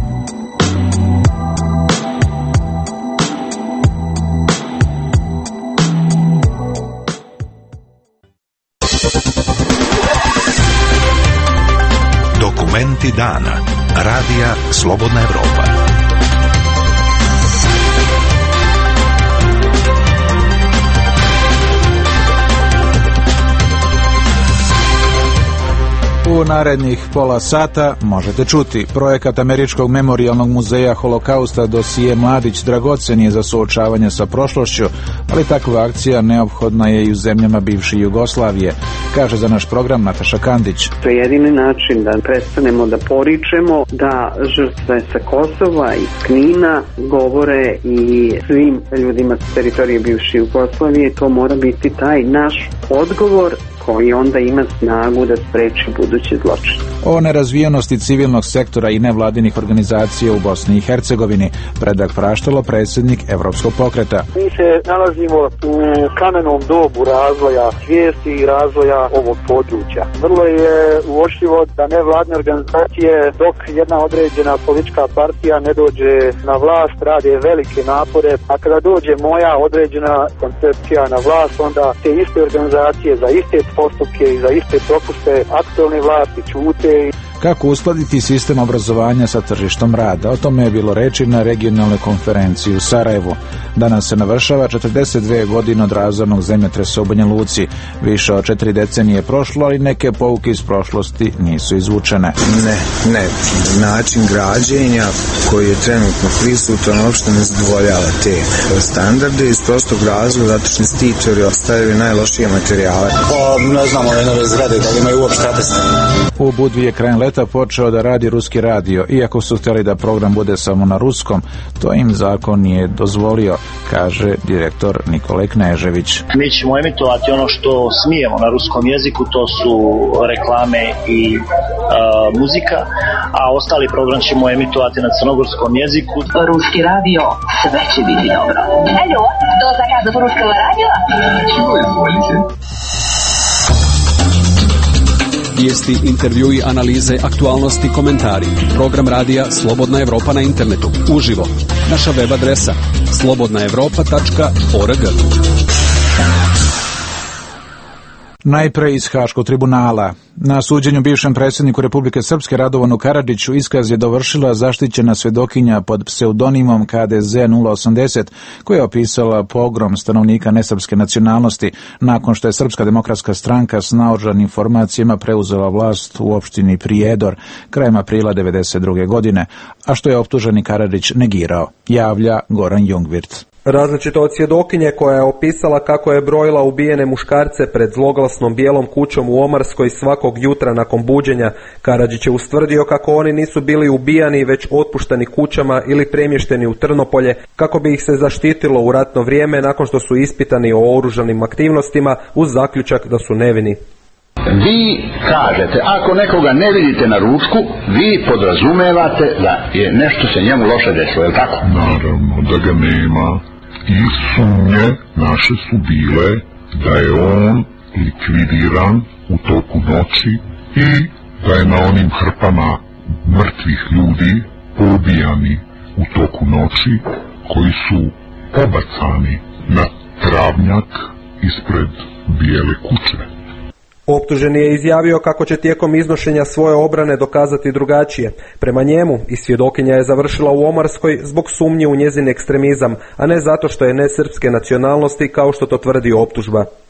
Speaker 7: Dokumenti dana. Radija Slobodna Evropa.
Speaker 1: U narednih pola sata možete čuti projekat Američkog memorijalnog muzeja Holokausta dosije Mladić dragocen je za suočavanje sa prošlošću, ali takva akcija neophodna je i u zemljama bivše Jugoslavije, kaže za naš program Nataša Kandić.
Speaker 10: To je jedini način da prestanemo da poričemo, da žrtve sa Kosova i Knina govore i svim ljudima sa teritorije bivše Jugoslavije. To mora biti taj naš odgovor koji onda ima snagu da spreči budući zločin.
Speaker 1: O nerazvijenosti civilnog sektora i nevladinih organizacija u Bosni i Hercegovini Predrag Praštalo, predsjednik Evropskog pokreta.
Speaker 11: Mi se nalazimo u kamenom dobu razvoja svijesti i razvoja ovog područja. Vrlo je uočljivo da nevladine organizacije, dok jedna određena politička partija ne dođe na vlast, rade velike napore, a kada dođe moja određena koncepcija na vlast, onda te iste organizacije za iste postupke i za iste propuste aktualne vlasti ćute.
Speaker 1: Kako uskladiti sistem obrazovanja sa tržištom rada? O tome je bilo reči na regionalnoj konferenciji u Sarajevu. Danas se navršava 42 godine od razornog zemljotresa u Banja Luci. Više od 4 decenije prošlo, ali neke pouke iz prošlosti nisu izvučene.
Speaker 12: Ne. Način građenja koji je trenutno prisutan uopšte ne zadovoljava te standarde iz prostog razloga zato što investitori ostavili najlošije materijale. Ne znamo nove zgrade da li imaju uopšte ateste.
Speaker 1: U Budvi je krajem leta počeo da radi ruski radio. Iako su htjeli da program bude samo na ruskom, to im zakon nije dozvolio, kaže direktor Nikolaj Knežević.
Speaker 13: Mi ćemo emitovati ono što smijemo na ruskom jeziku, to su reklame i muzika, a ostali program ćemo emitovati na crnogorskom jeziku.
Speaker 14: Ruski radio, sve će biti dobro. Alo, do zakaza ruskog radija? Čего izvolite?
Speaker 2: Vijesti, intervjui, analize, aktualnosti, komentari. Program radija Slobodna Evropa na internetu. Uživo. Naša web adresa slobodnaevropa.org.
Speaker 1: Najpre iz Haškog tribunala. Na suđenju bivšem predsjedniku Republike Srpske Radovanu Karadžiću iskaz je dovršila zaštićena svedokinja pod pseudonimom KDZ 080, koja je opisala pogrom stanovnika nesrpske nacionalnosti nakon što je Srpska demokratska stranka s naoružanim informacijama preuzela vlast u opštini Prijedor krajem aprila 1992. godine, a što je optuženi Karadžić negirao, javlja Goran Jungwirth.
Speaker 27: Različito od svjedokinje koja je opisala kako je brojila ubijene muškarce pred zloglasnom bijelom kućom u Omarskoj svakog jutra nakon buđenja, Karadžić je ustvrdio kako oni nisu bili ubijani već otpušteni kućama ili premješteni u Trnopolje kako bi ih se zaštitilo u ratno vrijeme nakon što su ispitani o oružanim aktivnostima uz zaključak da su nevini.
Speaker 28: Vi kažete, ako nekoga ne vidite na ručku, vi podrazumevate da je nešto se njemu loše desilo, je li tako?
Speaker 29: Naravno da ga nema i sumnje naše su bile da je on likvidiran u toku noći i da je na onim hrpama mrtvih ljudi pobijani u toku noći koji su pobacani na travnjak ispred bijele kuće.
Speaker 27: Optuženi je izjavio kako će tijekom iznošenja svoje obrane dokazati drugačije. Prema njemu i svjedokinja je završila u Omarskoj zbog sumnje u njezin ekstremizam, a ne zato što je nesrpske nacionalnosti kao što to tvrdi optužba.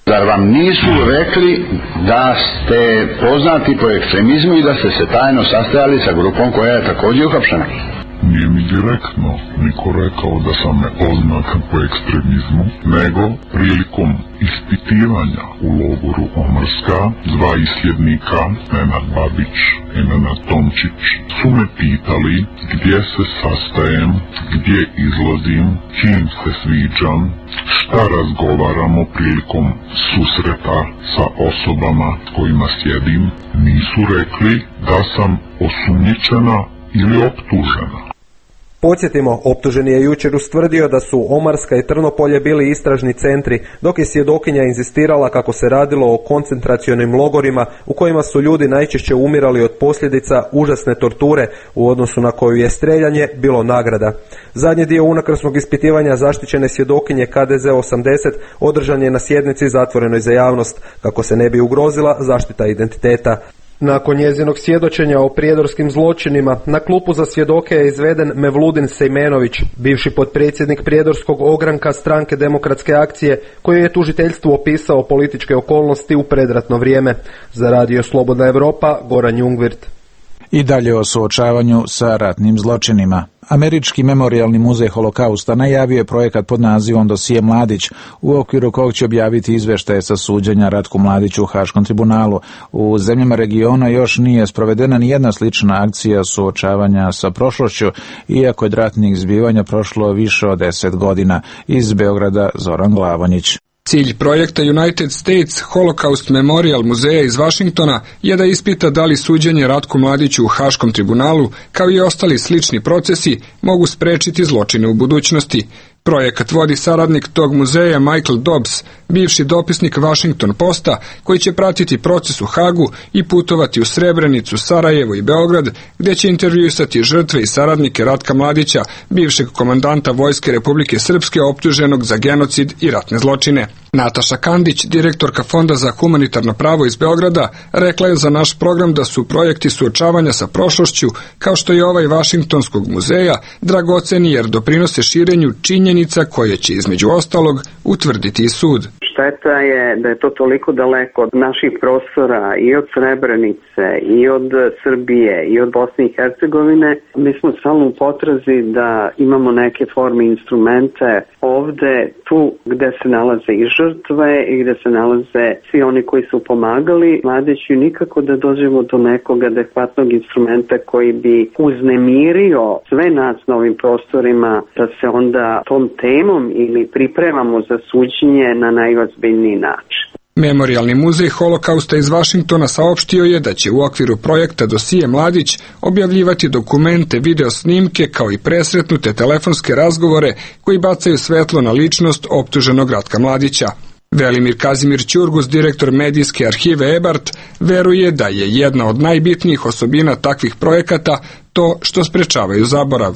Speaker 28: Zar vam nisu rekli da ste poznati po ekstremizmu i da ste se tajno sastajali sa grupom koja je također uhapšena?
Speaker 29: Nije mi direktno niko rekao da sam poznat po ekstremizmu, nego prilikom ispitivanja u logoru Omrska dva isljednika, Nenad Babić i Nenad Tomčić, su me pitali gdje se sastajem, gdje izlazim, kim se sviđam, šta razgovaramo prilikom susreta sa osobama s kojima sjedim. Nisu rekli da sam osumnjičena ili optužena.
Speaker 27: Podsjetimo, optuženi je jučer ustvrdio da su Omarska i Trnopolje bili istražni centri, dok je svjedokinja inzistirala kako se radilo o koncentracionim logorima u kojima su ljudi najčešće umirali od posljedica užasne torture, u odnosu na koju je streljanje bilo nagrada. Zadnji dio unakrsnog ispitivanja zaštićene svjedokinje KDZ 80 održan je na sjednici zatvorenoj za javnost, kako se ne bi ugrozila zaštita identiteta. Nakon njezinog svjedočenja o prijedorskim zločinima, na klupu za svjedoke je izveden Mevludin Sejmenović, bivši potpredsjednik prijedorskog ogranka Stranke demokratske akcije, koji je tužiteljstvu opisao političke okolnosti u predratno vrijeme. Za Radio Slobodna Evropa, Goran Jungvirt.
Speaker 1: I dalje o suočavanju sa ratnim zločinima. Američki memorijalni muzej holokausta najavio je projekat pod nazivom Dosije Mladić, u okviru kog će objaviti izvještaje sa suđenja Ratku Mladiću u Haškom tribunalu. U zemljama regiona još nije sprovedena ni jedna slična akcija suočavanja sa prošlošću, iako je od ratnih zbivanja prošlo više od 10 godina. Iz Beograda Zoran Glavonjić.
Speaker 9: Cilj projekta United States Holocaust Memorial muzeja iz Vašingtona je da ispita da li suđenje Ratku Mladiću u Haškom tribunalu, kao i ostali slični procesi, mogu sprečiti zločine u budućnosti. Projekat vodi saradnik tog muzeja Michael Dobbs, bivši dopisnik Washington Posta, koji će pratiti proces u Hagu i putovati u Srebrenicu, Sarajevo i Beograd, gdje će intervjuisati žrtve i saradnike Ratka Mladića, bivšeg komandanta Vojske Republike Srpske optuženog za genocid i ratne zločine. Nataša Kandić, direktorka Fonda za humanitarno pravo iz Beograda, rekla je za naš program da su projekti suočavanja sa prošlošću, kao što je ovaj Vašingtonskog muzeja, dragoceni jer doprinose širenju činjenica koje će između ostalog utvrditi i sud.
Speaker 10: Šteta je da je to toliko daleko od naših prostora i od Srebrenice i od Srbije i od Bosne i Hercegovine. Mi smo stalno u potrazi da imamo neke forme i instrumente ovde, tu gde se nalaze i žrtve i gde se nalaze svi oni koji su pomagali Mladiću, nikako da dođemo do nekog adekvatnog instrumenta koji bi uznemirio sve nas na ovim prostorima, da se onda tom temom ili pripremamo za suđenje na najozbiljniji način.
Speaker 9: Memorijalni muzej holokausta iz Vašingtona saopštio je da će u okviru projekta Dosije Mladić objavljivati dokumente, video snimke kao i presretnute telefonske razgovore koji bacaju svetlo na ličnost optuženog Ratka Mladića. Velimir Kazimir Ćurgus, direktor medijske arhive EBART, veruje da je jedna od najbitnijih osobina takvih projekata to što sprečavaju zaborav.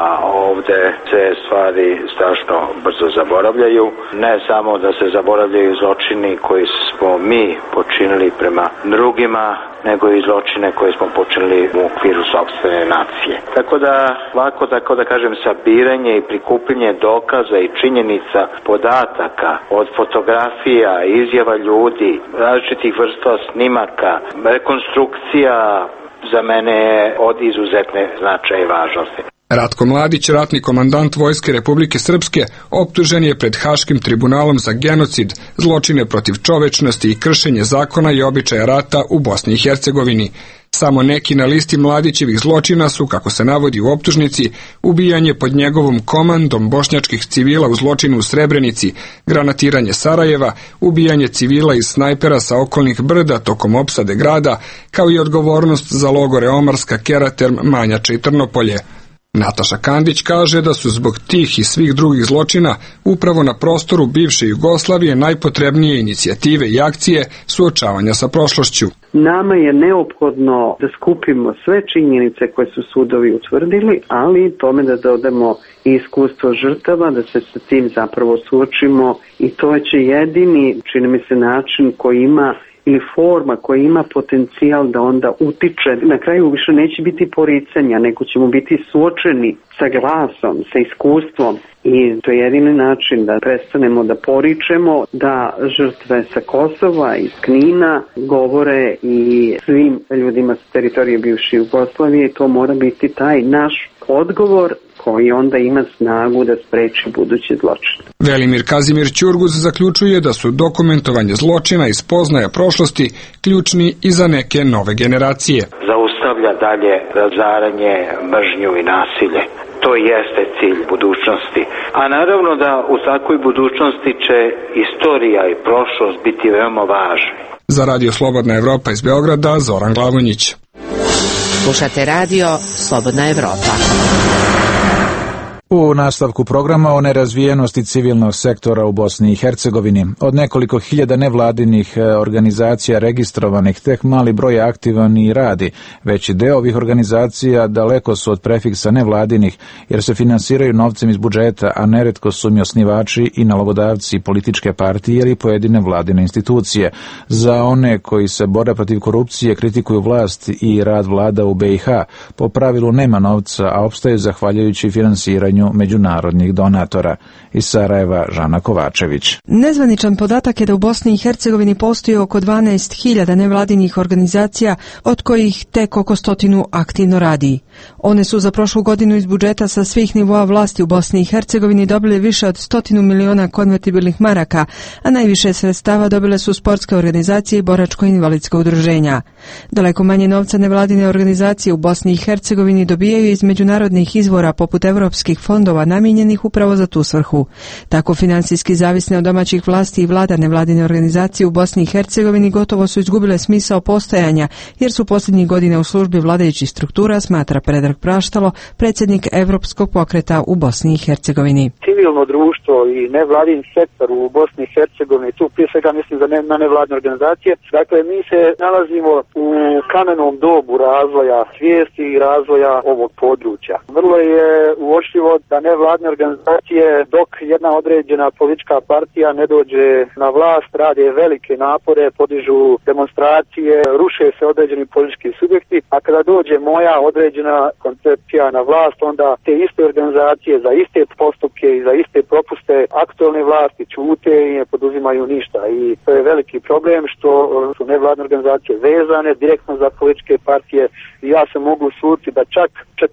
Speaker 16: Ovdje se stvari strašno brzo zaboravljaju. Ne samo da se zaboravljaju zločini koji smo mi počinili prema drugima, nego i zločine koje smo počinili u okviru sopstvene nacije. Tako da, lako tako da kažem, sabiranje i prikupljanje dokaza i činjenica, podataka, od fotografija, izjava ljudi, različitih vrsta snimaka, rekonstrukcija za mene je od izuzetne značaja i važnosti.
Speaker 9: Ratko Mladić, ratni komandant Vojske Republike Srpske, optužen je pred Haškim tribunalom za genocid, zločine protiv čovečnosti i kršenje zakona i običaja rata u Bosni i Hercegovini. Samo neki na listi Mladićevih zločina su, kako se navodi u optužnici, ubijanje pod njegovom komandom bošnjačkih civila u zločinu u Srebrenici, granatiranje Sarajeva, ubijanje civila iz snajpera sa okolnih brda tokom opsade grada, kao i odgovornost za logore Omarska, Keraterm, Manjača i Trnopolje. Nataša Kandić kaže da su zbog tih i svih drugih zločina upravo na prostoru bivše Jugoslavije najpotrebnije inicijative i akcije suočavanja sa prošlošću.
Speaker 10: Nama je neophodno da skupimo sve činjenice koje su sudovi utvrdili, ali tome da dodamo i iskustvo žrtava, da se sa tim zapravo suočimo, i to će jedini, čini mi se, način koji ima ili forma koja ima potencijal da onda utiče. Na kraju više neće biti poricanja, nego ćemo biti suočeni sa glasom, sa iskustvom i to je jedini način da prestanemo da poričemo, da žrtve sa Kosova i Knina govore i svim ljudima sa teritorije bivše Jugoslavije. To mora biti taj naš odgovor koji onda ima snagu da spreči buduće zločine.
Speaker 9: Velimir Kazimir Ćurguz zaključuje da su dokumentovanje zločina i spoznaja prošlosti ključni i za neke nove generacije.
Speaker 16: Zaustavlja dalje razaranje, mržnju i nasilje. To jeste cilj budućnosti. A naravno da u takvoj budućnosti će istorija i prošlost biti veoma važni.
Speaker 9: Za Radio Slobodna Evropa iz Beograda, Zoran Glavonjić.
Speaker 15: Slušate Radio Slobodna Evropa.
Speaker 1: U nastavku programa o nerazvijenosti civilnog sektora u Bosni i Hercegovini. Od nekoliko hiljada nevladinih organizacija registrovanih, tek mali broj aktivan i radi. Veći deo ovih organizacija daleko su od prefiksa nevladinih, jer se finansiraju novcem iz budžeta, a neretko su im osnivači i nalogodavci političke partije ili pojedine vladine institucije. Za one koji se bore protiv korupcije, kritikuju vlast i rad vlada u BiH, po pravilu nema novca, a opstaju zahvaljujući finansiranju međunarodnih donatora. Iz Sarajeva, Žana Kovačević.
Speaker 17: Nezvaničan podatak je da u Bosni i Hercegovini postoji oko 12.000 nevladinih organizacija, od kojih tek oko 100 aktivno radi. One su za prošlu godinu iz budžeta sa svih nivoa vlasti u Bosni i Hercegovini dobile više od 100 miliona konvertibilnih maraka, a najviše sredstava dobile su sportske organizacije i boračko-invalidska udruženja. Daleko manje novca nevladine organizacije u Bosni i Hercegovini dobijaju iz međunarodnih izvora poput evropskih fondova namijenjenih upravo za tu svrhu. Tako finansijski zavisne od domaćih vlasti i vlada nevladine organizacije u Bosni i Hercegovini gotovo su izgubile smisao postojanja, jer su posljednjih godina u službi vladajućih struktura, smatra Predrag Praštalo, predsjednik Evropskog pokreta u Bosni i Hercegovini.
Speaker 11: Civilno društvo i nevladin sektor u Bosni i Hercegovini, tu prije svega mislim na nevladine organizacije, dakle mi se nalazimo u kamenom dobu razvoja svijesti i razvoja ovog područja. Vrlo je uočljivo da nevladine organizacije, dok jedna određena politička partija ne dođe na vlast, rade velike napore, podižu demonstracije, ruše se određeni politički subjekti, a kada dođe moja određena koncepcija na vlast, onda te iste organizacije za iste postupke i za iste propuste aktualne vlasti ćute i ne poduzimaju ništa. I to je veliki problem što su nevladine organizacije vezane direktno za političke partije i ja se mogu suditi da čak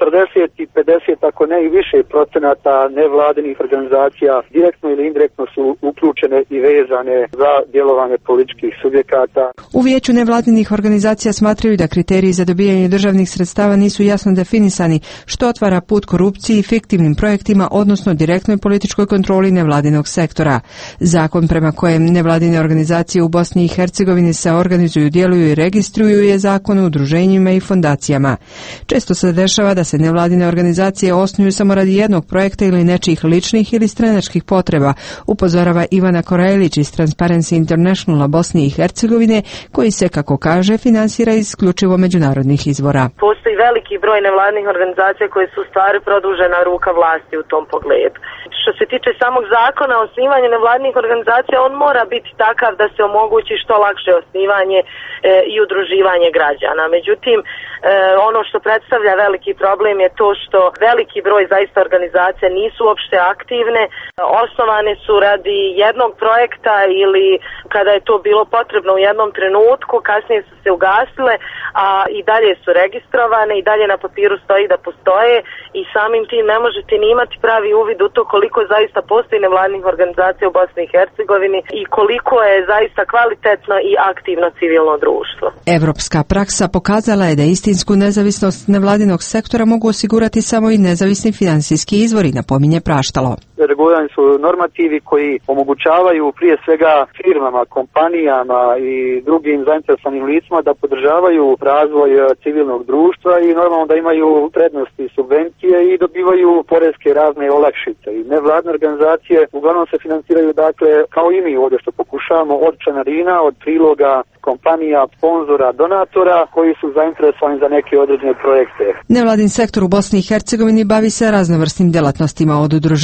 Speaker 11: 40 i 50, ako ne i više procenata nevladinih organizacija direktno ili indirektno su uključene i vezane za djelovanje političkih subjekata.
Speaker 17: U vijeću nevladinih organizacija smatraju da kriteriji za dobijanje državnih sredstava nisu jasno definisani, što otvara put korupciji i fiktivnim projektima, odnosno direktnoj političkoj kontroli nevladinog sektora. Zakon prema kojem nevladine organizacije u Bosni i Hercegovini se organizuju, djeluju i registruju je zakon o udruženjima i fondacijama. Često se dešava da se nevladine organizacije osnuju samo radi jednog projekta ili nečijih ličnih ili stranačkih potreba, upozorava Ivana Korajlić iz Transparency Internationala Bosne i Hercegovine, koji se, kako kaže, finansira isključivo međunarodnih izvora.
Speaker 18: Postoji veliki broj nevladnih organizacija koje su u stvari produžena ruka vlasti u tom pogledu. Što se tiče samog zakona o osnivanju nevladnih organizacija, on mora biti takav da se omogući što lakše osnivanje i udruživanje građana. Međutim, ono što predstavlja veliki problem je to što veliki broj zaista organizacija nisu uopšte aktivne, osnovane su radi jednog projekta ili kada je to bilo potrebno u jednom trenutku, kasnije su se ugasile, a i dalje su registrovane i dalje na papiru stoji da postoje i samim tim ne možete ni imati pravi uvid u to koliko zaista postoji nevladnih organizacija u Bosni i Hercegovini i koliko je zaista kvalitetno i aktivno civilno društvo.
Speaker 17: Evropska praksa pokazala je da istinsku nezavisnost nevladinog sektora mogu osigurati samo i nezavisni finansijski izvori, napominje Praštalo.
Speaker 11: Regulirani su normativi koji omogućavaju prije svega firmama, kompanijama i drugim zainteresovanim licima da podržavaju razvoj civilnog društva i normalno da imaju prednosti i subvencije i dobivaju poreske razne olakšice. I nevladne organizacije uglavnom se finansiraju, dakle, kao i mi ovdje što pokušavamo, od članarina, od priloga kompanija, sponzora, donatora koji su zainteresovani za neke određene projekte.
Speaker 17: Nevladin sektor u Bosni i Hercegovini bavi se raznovrsnim djelatnostima, od udruženja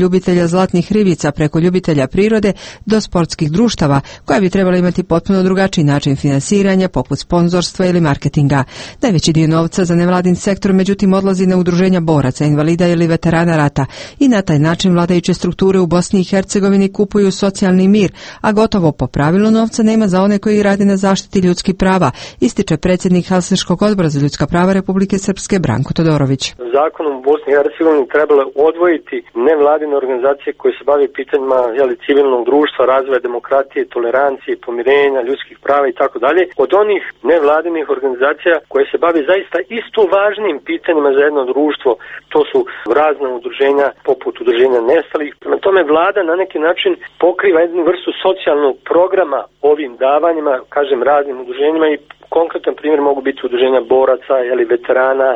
Speaker 17: ljubitelja zlatnih ribica preko ljubitelja prirode do sportskih društava koja bi trebala imati potpuno drugačiji način finansiranja poput sponzorstva ili marketinga. Najveći dio novca za nevladin sektor međutim odlazi na udruženja boraca, invalida ili veterana rata i na taj način vladajuće strukture u Bosni i Hercegovini kupuju socijalni mir, a gotovo po pravilu novca nema za one koji rade na zaštiti ljudskih prava, ističe predsjednik Helsinškog odbora za ljudska prava Republike Srpske Branko Todorović.
Speaker 4: Zakonom u Bosni i Hercegovini trebalo odvojiti nevladine organizacije koje se bave pitanjima civilnog društva, razvoja demokratije, tolerancije, pomirenja, ljudskih prava i tako dalje, od onih nevladinih organizacija koje se bave zaista isto važnim pitanjima za jedno društvo. To su razna udruženja poput udruženja nestalih. Prema tome vlada na neki način pokriva jednu vrstu socijalnog programa ovim davanjima, kažem raznim udruženjima, i konkretan primjer mogu biti udruženja boraca ili veterana,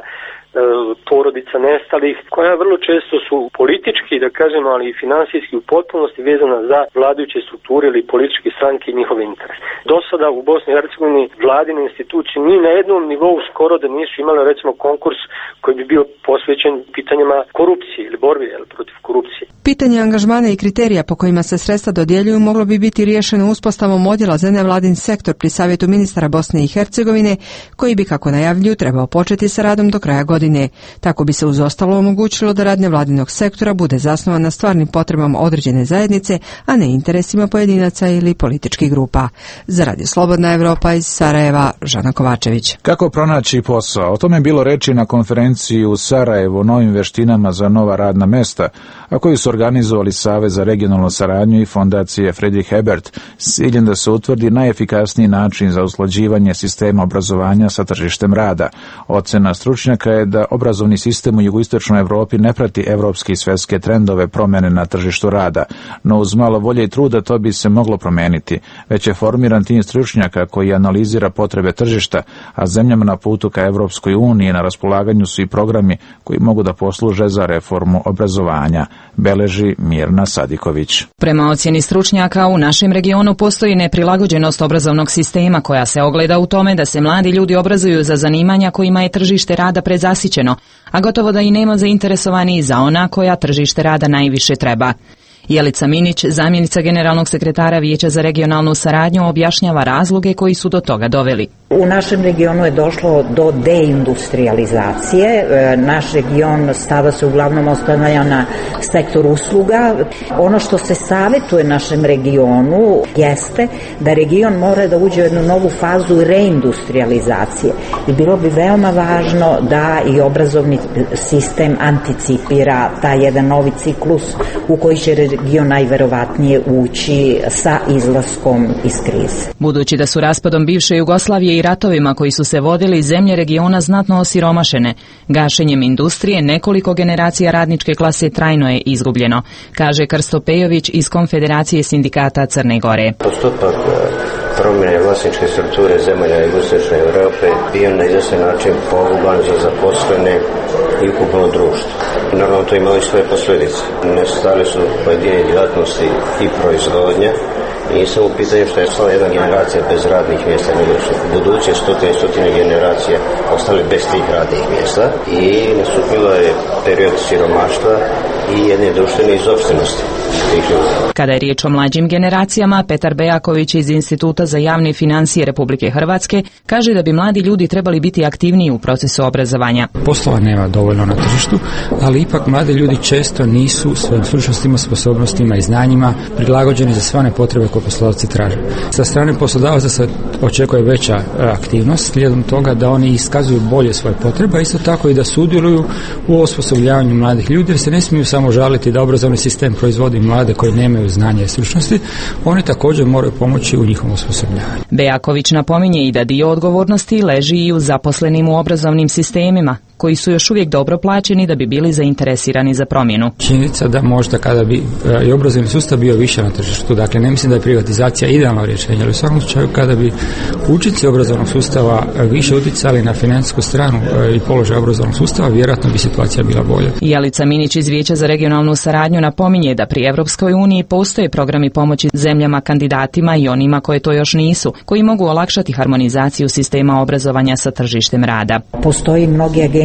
Speaker 4: porodica nestalih, koja vrlo često su politički, da kažemo, ali i finansijski u potpunosti vezana za vladajuće strukture ili političke stranke i njihove interese. Do sada u Bosni i Hercegovini vladine institucije ni na jednom nivou skoro da nisu imale recimo konkurs koji bi bio posvećen pitanjima korupcije ili borbi protiv korupcije.
Speaker 17: Pitanje angažmana i kriterija po kojima se sredstva dodjeljuju moglo bi biti riješeno uspostavom odjela za nevladin sektor pri Savjetu ministara Bosne i Hercegovine, koji bi, kako najavljuju, trebao početi sa radom do kraja godine. Tako bi se uz ostalo omogućilo da rad nevladinog sektora bude zasnovan na stvarnim potrebama određene zajednice, a ne interesima pojedinaca ili političkih grupa. Za Radio Slobodna Evropa iz Sarajeva, Žana Kovačević.
Speaker 1: Kako pronaći posao? O tome je bilo reči na konferenciji u Sarajevu o novim veštinama za nova radna mesta, a koju su organizovali Savez za regionalnu saradnju i fondacije Friedrich Ebert s ciljem da se utvrdi najefikasniji način za usklađivanje sistema obrazovanja sa tržištem rada. Ocena stručnjaka je da obrazovni sistem u jugoistočnoj Evropi ne prati evropske i svjetske trendove promjene na tržištu rada, no uz malo volje i truda to bi se moglo promijeniti. Već je formiran tim stručnjaka koji analizira potrebe tržišta, a zemljama na putu ka Evropskoj uniji na raspolaganju su i programi koji mogu da posluže za reformu obrazovanja, beleži Mirna Sadiković.
Speaker 19: Prema ocjeni stručnjaka, u našem regionu postoji neprilagođenost obrazovnog sistema koja se ogleda u tome da se mladi ljudi obrazuju za zanimanja kojima je tržište rada prezasićeno, a gotovo da i nema zainteresovanih za ona koja tržište rada najviše treba. Jelica Minić, zamjenica generalnog sekretara Vijeća za regionalnu saradnju, objašnjava razloge koji su do toga doveli.
Speaker 20: U našem regionu je došlo do deindustrializacije. Naš region stava se uglavnom ostavlja na sektor usluga. Ono što se savjetuje našem regionu jeste da region mora da uđe u jednu novu fazu reindustrializacije. I bilo bi veoma važno da i obrazovni sistem anticipira taj jedan novi ciklus u koji će region najverovatnije ući sa izlaskom iz krize.
Speaker 19: Budući da su raspadom bivše Jugoslavije i ratovima koji su se vodili, zemlje regiona znatno osiromašene, gašenjem industrije nekoliko generacija radničke klase trajno je izgubljeno, kaže Krsto Pejović iz Konfederacije sindikata Crne Gore.
Speaker 21: Postupak promjene vlasničke strukture zemalja jugoistočne Europe bio na izvjestan način poguban za zaposlene i ukupno društvo. Naravno, to imalo i svoje posljedice. Nestale su pojedine djelatnosti i proizvodnja. I nisam u pitanju što je stala jedna generacija bez radnih mjesta, nego su buduće stotine generacija ostale bez tih radnih mjesta i nastupilo je period siromaštva i jedne društvene izopštenosti.
Speaker 19: Kada je riječ o mlađim generacijama, Petar Bejaković iz Instituta za javne financije Republike Hrvatske kaže da bi mladi ljudi trebali biti aktivniji u procesu obrazovanja.
Speaker 22: Poslova nema dovoljno na tržištu, ali ipak mladi ljudi često nisu svojim stručnostima, sposobnostima i znanjima prilagođeni za sve one potrebe koje poslodavci traže. Sa strane poslodavaca se očekuje veća aktivnost, slijedom toga da oni iskazuju bolje svoje potrebe, a isto tako i da sudjeluju u osposobljavanju mladih ljudi, jer se ne smiju samo žaliti da obrazovni sistem proizvodi mlade koji nemaju znanja i stručnosti, oni također moraju pomoći u njihovom osposobljavanju.
Speaker 19: Bejaković napominje i da dio odgovornosti leži i u zaposlenim u obrazovnim sistemima, koji su još uvijek dobro plaćeni da bi bili zainteresirani za promjenu.
Speaker 22: Činjenica da možda kada bi i obrazovni sustav bio više na tržištu, dakle ne mislim da je privatizacija idealno rješenje, ali u svakom slučaju kada bi učinci obrazovnog sustava više utjecali na financijsku stranu i položaj obrazovnog sustava, vjerojatno bi situacija bila bolja.
Speaker 19: Jelica Minić iz Vijeća za regionalnu saradnju napominje da pri Evropskoj uniji postoje programi pomoći zemljama kandidatima i onima koje to još nisu, koji mogu olakšati harmonizaciju sistema obrazovanja sa tržištem rada.
Speaker 20: Postoji mnogi agencije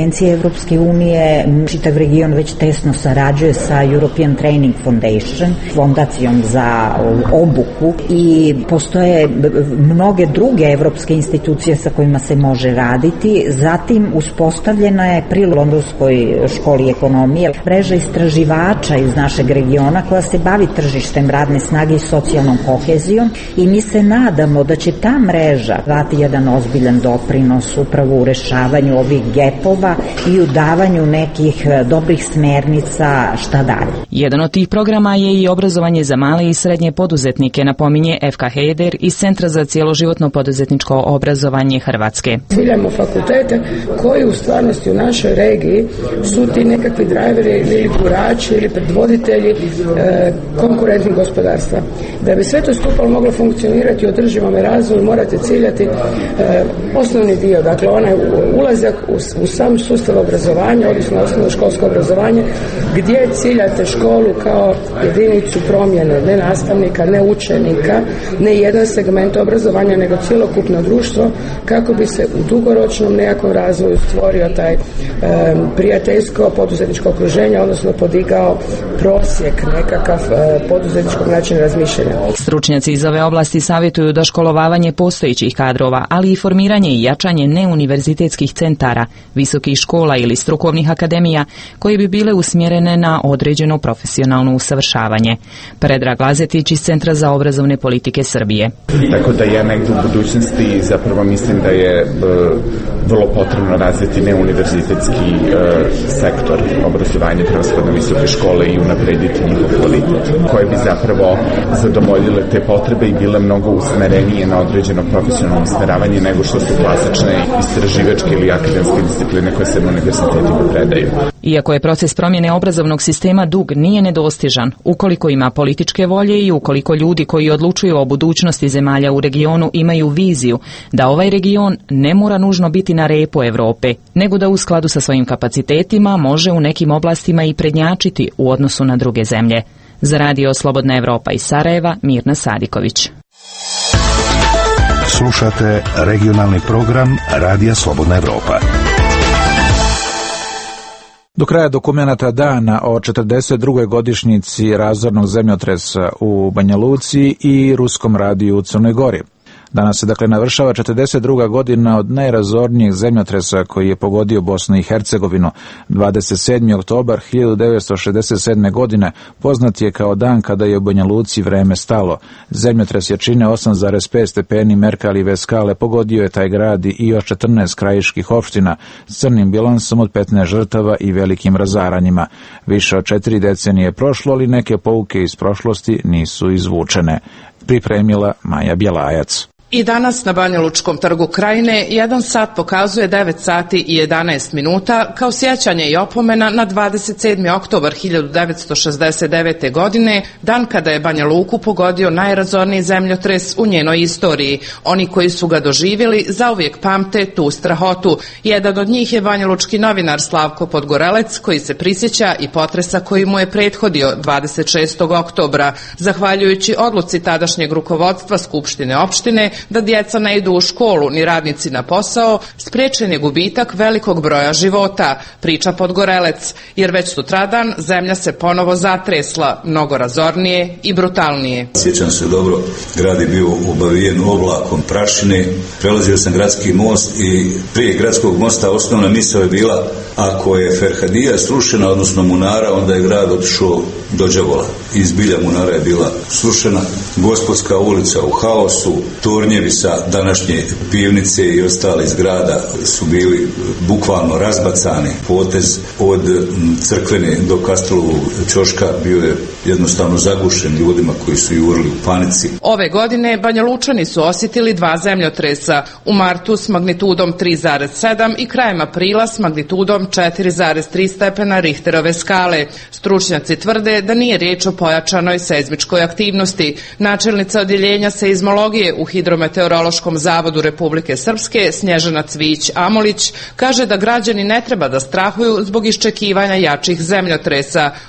Speaker 20: agencije Evropske unije, čitav region već tesno sarađuje sa European Training Foundation, fondacijom za obuku, i postoje mnoge druge evropske institucije sa kojima se može raditi. Zatim uspostavljena je pri Londonskoj školi ekonomije mreža istraživača iz našeg regiona koja se bavi tržištem radne snage i socijalnom kohezijom, i mi se nadamo da će ta mreža dati jedan ozbiljan doprinos upravo u rešavanju ovih gepova i u davanju nekih dobrih smernica šta dalje.
Speaker 19: Jedan od tih programa je i obrazovanje za male i srednje poduzetnike, napominje FK Heder iz Centra za cijeloživotno poduzetničko obrazovanje Hrvatske.
Speaker 3: Ciljamo fakultete koji u stvarnosti u našoj regiji su ti nekakvi drajveri ili gurači ili predvoditelji konkurentnih gospodarstva. Da bi sve to skupalo moglo funkcionirati u održivom razvoju, morate ciljati osnovni dio, dakle onaj ulazak u sam sustav obrazovanja, odnosno osnovno školsko obrazovanje, gdje ciljate školu kao jedinicu promjene, ne nastavnika, ne učenika, ne jedan segment obrazovanja, nego cjelokupno društvo, kako bi se u dugoročnom nekakvom razvoju stvorio taj prijateljsko poduzetničko okruženje, odnosno podigao prosjek nekakav poduzetničkog načina razmišljanja.
Speaker 19: Stručnjaci iz ove oblasti savjetuju da školovavanje postojećih kadrova, ali i formiranje i jačanje neuniverzitetskih centara, visokih škola ili strukovnih akademija koje bi bile usmjerene na određeno profesionalno usavršavanje. Predrag Lazetić iz Centra za obrazovne politike Srbije.
Speaker 5: Tako da ja negdje u budućnosti zapravo mislim da je vrlo potrebno razviti neuniverzitetski sektor obrazovanja, prevashodno visoke škole, i unaprediti njihov kvalitet, koje bi zapravo zadovoljile te potrebe i bile mnogo usmerenije na određeno profesionalno usmeravanje nego što su klasične istraživačke ili akademske discipline koje se na univerzitetima predaju.
Speaker 19: Iako je proces promjene obrazovnog sistema dug, nije nedostižan. Ukoliko ima političke volje i ukoliko ljudi koji odlučuju o budućnosti zemalja u regionu imaju viziju da ovaj region ne mora nužno biti na repu Europe, nego da u skladu sa svojim kapacitetima može u nekim oblastima i prednjačiti u odnosu na druge zemlje. Za Radio Slobodna Evropa iz Sarajeva, Mirna Sadiković.
Speaker 6: Slušate regionalni program Radija Slobodna Evropa.
Speaker 1: Do kraja dokumenata dana o 42. godišnjici razornog zemljotresa u Banja Luci i Ruskom radiju u Crnoj Gori. Danas se dakle navršava 42. godina od najrazornijeg zemljotresa koji je pogodio Bosnu i Hercegovinu. 27. oktobar 1967. godine poznat je kao dan kada je u Banja Luci vreme stalo. Zemljotres jačine 8,5 stepeni Merkaljive skale pogodio je taj grad i još 14 krajiških opština s crnim bilansom od 15 žrtava i velikim razaranjima. Više od 4 decenije prošlo, ali neke pouke iz prošlosti nisu izvučene. Pripremila Maja Bjelajac.
Speaker 7: I danas na Banjalučkom trgu Krajine 1 sat pokazuje 9 sati i 11 minuta kao sjećanje i opomena na 27. oktobar 1969. godine, dan kada je Banja Luku pogodio najrazorniji zemljotres u njenoj istoriji. Oni koji su ga doživjeli zauvijek pamte tu strahotu. Jedan od njih je banjalučki novinar Slavko Podgorelec, koji se prisjeća i potresa koji mu je prethodio 26. oktobra. Zahvaljujući odluci tadašnjeg rukovodstva Skupštine opštine da djeca ne idu u školu ni radnici na posao, spriječen je gubitak velikog broja života, priča Podgorelec, jer već sutradan zemlja se ponovo zatresla, mnogo razornije i brutalnije.
Speaker 8: Sjećam se dobro, grad je bio obavijen oblakom prašine, prelazio sam gradski most i prije gradskog mosta osnovna misao je bila, ako je Ferhadija srušena, odnosno Munara, onda je grad otišao do đavola. Izbilja Munara je bila srušena, Gospodska ulica u haosu, tornjevi sa današnje pivnice i ostali zgrada su bili bukvalno razbacani. Potez od crkvene do Kastelovog ćoška bio je jednostavno zagušen ljudima koji su jurili u panici.
Speaker 7: Ove godine Banjalučani su osjetili 2 zemljotresa, u martu s magnitudom 3,7 i krajem aprila s magnitudom 4,3 stepena Richterove skale. Stručnjaci tvrde da nije riječ o pojačanoj seizmičkoj aktivnosti. Načelnica odjeljenja seizmologije u Hidrometeorološkom zavodu Republike Srpske, Snježana Cvić-Amolić, kaže da građani ne treba da strahuju zbog iščekivanja jačih zemljotresa.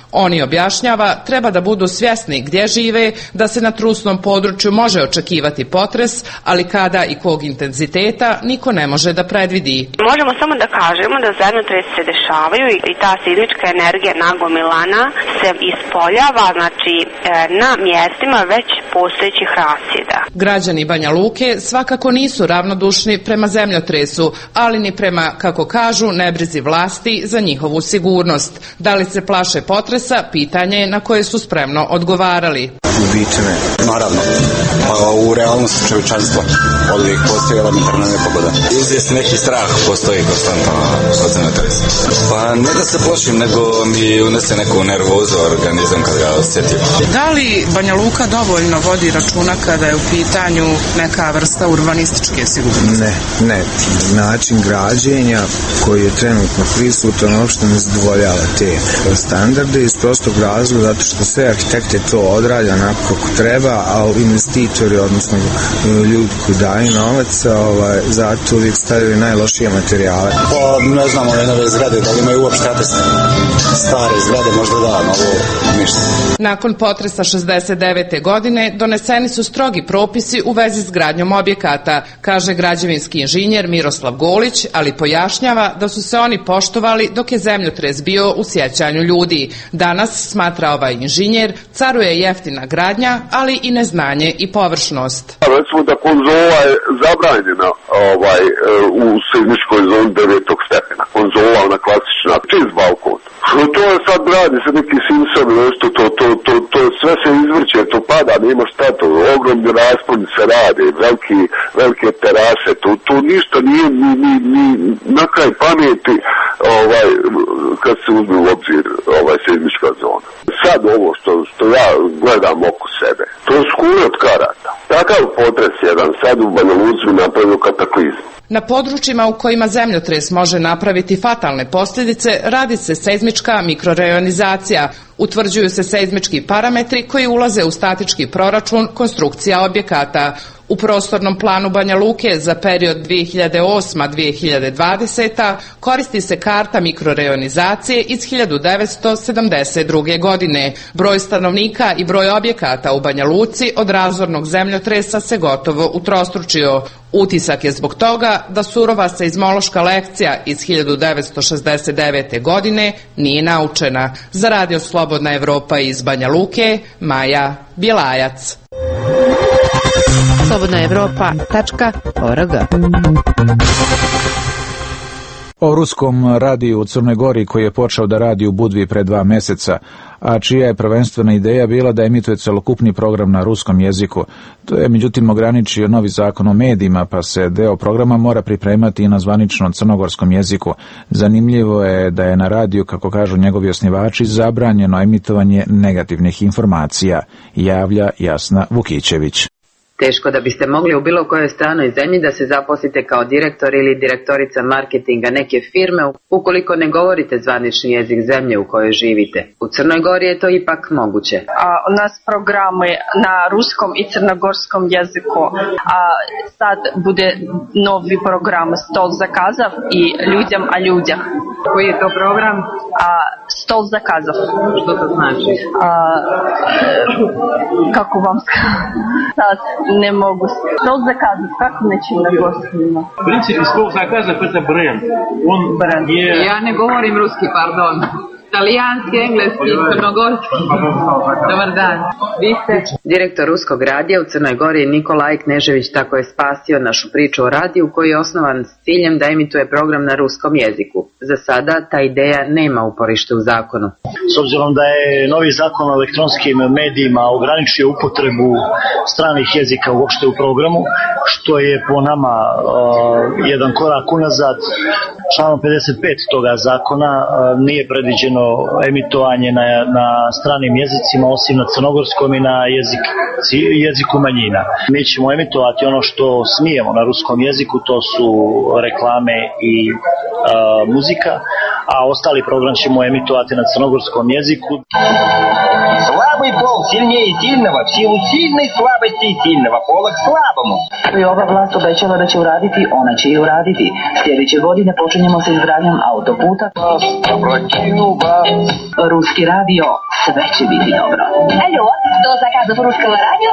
Speaker 7: Oni, objašnjava, treba da budu svjesni gdje žive, da se na trusnom području može očekivati potres, ali kada i kog intenziteta niko ne može da predvidi.
Speaker 2: Možemo samo da kažemo da zemljotresi se dešavaju i ta seizmička energija nagomilana se ispoljava, znači na mjestima već postojećih rasjeda.
Speaker 7: Građani Banja Luke svakako nisu ravnodušni prema zemljotresu, ali ni prema, kako kažu, nebrizi vlasti za njihovu sigurnost. Da li se plaše potresa, pitanje je na koje su spremno odgovarali.
Speaker 12: Ubiće me, naravno. Pa u realnosti čovječanstva od uvijek postoji elementarna nepogoda. Izvjesni neki strah postoji konstantno od zemljotresa. Pa ne da se plašim, nego mi unese neku nervozu organizam kad ga osjetim.
Speaker 7: Da li Banja Luka dovoljno vodi računa kada je u pitanju neka vrsta urbanističke sigurnosti?
Speaker 13: Ne. Način građenja koji je trenutno prisutan uopšte ne zadovoljava te standarde iz prostog razloga zato što sve arhitekte to odrade onako kako treba, a investitori, odnosno ljudi koji daju novac, zato uvijek stavljaju najlošije materijale.
Speaker 12: Pa ne znamo ove nove zgrade, da li imaju uopšte atesne. Stare zgrade možda da, novo ništa.
Speaker 7: Nakon potresa 69. godine doneseni su strogi propisi u vezi s gradnjom objekata, kaže građevinski inženjer Miroslav Golić, ali pojašnjava da su se oni poštovali dok je zemljotres bio u sjećanju ljudi. Danas, smatra ovaj inženjer, caruje jeftina gradnja, ali i neznanje i površnost.
Speaker 14: Recimo da konzola je zabranjena u seizmičkoj zoni 9. stepena. Konzola, ona klasična, čist balkon. To je sad radi se neki simsami, nešto, to sve se izvrće, to pada, nema šta, to ogromni rasponi se rade, velike terase, to ništa nije ni na kraj pameti kad se uzme u obzir seizmička zona. Sad ovo što ja gledam oko sebe, to je skoro od karata. Takav potres jedan sad u Banja Luci napravio kataklizmu.
Speaker 7: Na područjima u kojima zemljotres može napraviti fatalne posljedice radi se seizmička mikrorejonizacija. Utvrđuju se seizmički parametri koji ulaze u statički proračun konstrukcija objekata. U prostornom planu Banja Luke za period 2008-2020 koristi se karta mikrorejonizacije iz 1972. godine. Broj stanovnika i broj objekata u Banja Luci od razornog zemljotresa se gotovo utrostručio. Utisak je zbog toga da surova seizmološka lekcija iz 1969. godine nije naučena. Za Radio Slobodna Evropa iz Banja Luke, Maja Bjelajac.
Speaker 15: slobodnaevropa.org.
Speaker 1: O ruskom radiju u Crnoj Gori koji je počeo da radi u Budvi pre 2 mjeseca, a čija je prvenstvena ideja bila da emituje celokupni program na ruskom jeziku. To je međutim ograničio novi zakon o medijima, pa se deo programa mora pripremati i na zvaničnom crnogorskom jeziku. Zanimljivo je da je na radiju, kako kažu njegovi osnivači, zabranjeno emitovanje negativnih informacija, javlja Jasna Vukićević.
Speaker 23: Teško da biste mogli u bilo kojoj stranoj zemlji da se zaposlite kao direktor ili direktorica marketinga neke firme ukoliko ne govorite zvanični jezik zemlje u kojoj živite. U Crnoj Gori je to ipak moguće.
Speaker 24: U nas programe na ruskom i crnogorskom jeziku. Sad bude novi program Stol zakazav i Ljudям o ljudях.
Speaker 23: Koji je to program?
Speaker 24: Stol zakazav.
Speaker 23: Što to znači?
Speaker 24: Kako vam sad не могу. Стол заказов, как начал на гостино?
Speaker 25: В принципе, стол заказов это бренд. Он не...
Speaker 23: Я не говорим русский, пардон. Talijanski, engleski, crnogorski. Dobar dan. Vi ste direktor Ruskog radija u Crnoj Gori. Nikolaj Knežević tako je spasio našu priču o radiju koji je osnovan s ciljem da emituje program na ruskom jeziku. Za sada ta ideja nema uporište u zakonu.
Speaker 26: S obzirom da je novi zakon o elektronskim medijima ograničio upotrebu stranih jezika uopšte u programu, što je po nama jedan korak unazad, članom 55 toga zakona nije predviđeno emitovanje na stranim jezicima osim na crnogorskom i na jeziku manjina. Mi ćemo emitovati ono što smijemo na ruskom jeziku, to su reklame i muzika, a ostali program ćemo emitovati na crnogorskom jeziku.
Speaker 4: Слабый пол сильнее сильного в силу сильной слабости сильного поla k slabому.
Speaker 9: I ova vlast obećava da će uraditi, ona će i uraditi. Sljedeće godine počinjemo sa izgradnjom autoputa. Ruski radio, sve će biti dobro.
Speaker 10: Aljo, do zakaza po ruskog radija?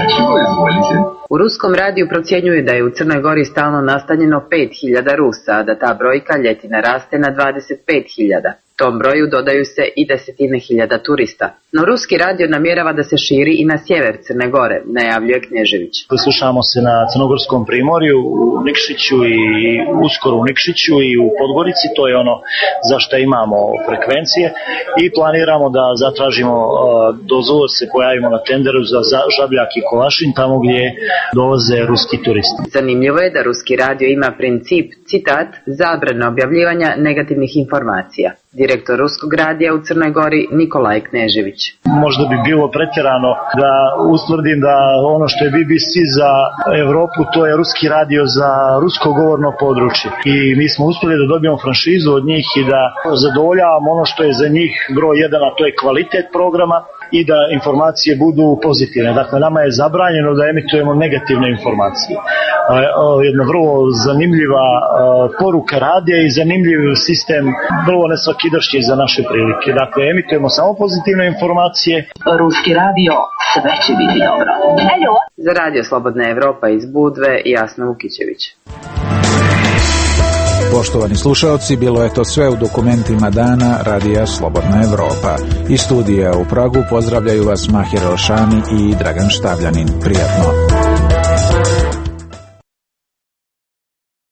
Speaker 23: U ruskom radiju procjenjuju da je u Crnoj Gori stalno nastanjeno 5000 Rusa, a da ta brojka ljeti naraste na 25.000. Tom broju dodaju se i desetine hiljada turista. No ruski radio namjerava da se širi i na sjever Crne Gore, najavljuje Knežević.
Speaker 26: Slušamo se na Crnogorskom primorju, u Nikšiću i uskoro u Nikšiću i u Podgorici, to je ono za što imamo frekvencije i planiramo da zatražimo dozvolu, se pojavimo na tenderu za Žabljak i Kolašin, tamo gdje dolaze ruski turisti.
Speaker 23: Zanimljivo je da ruski radio ima princip, citat, zabrane objavljivanja negativnih informacija. Direktor ruskog radija u Crnoj Gori Nikolaj Knežević.
Speaker 26: Možda bi bilo pretjerano da ustvrdim da ono što je BBC za Evropu, to je ruski radio za rusko govorno područje. I mi smo uspjeli da dobijemo franšizu od njih i da zadovoljavamo ono što je za njih broj 1, a to je kvalitet programa i da informacije budu pozitivne. Dakle, nama je zabranjeno da emitujemo negativne informacije. Jedna vrlo zanimljiva poruka radija i zanimljiv sistem, vrlo nesvakidašnji za naše prilike. Dakle, emitujemo samo pozitivne informacije.
Speaker 9: Ruski radio, sve će biti dobro.
Speaker 23: Aljo. Za radio Slobodna Evropa iz Budve, Jasna Vukićević.
Speaker 1: Poštovani slušalci, bilo je to sve u dokumentima dana Radija Slobodna Evropa. Iz studija u Pragu pozdravljaju vas Mahir Elšani i Dragan Štavljanin. Prijatno.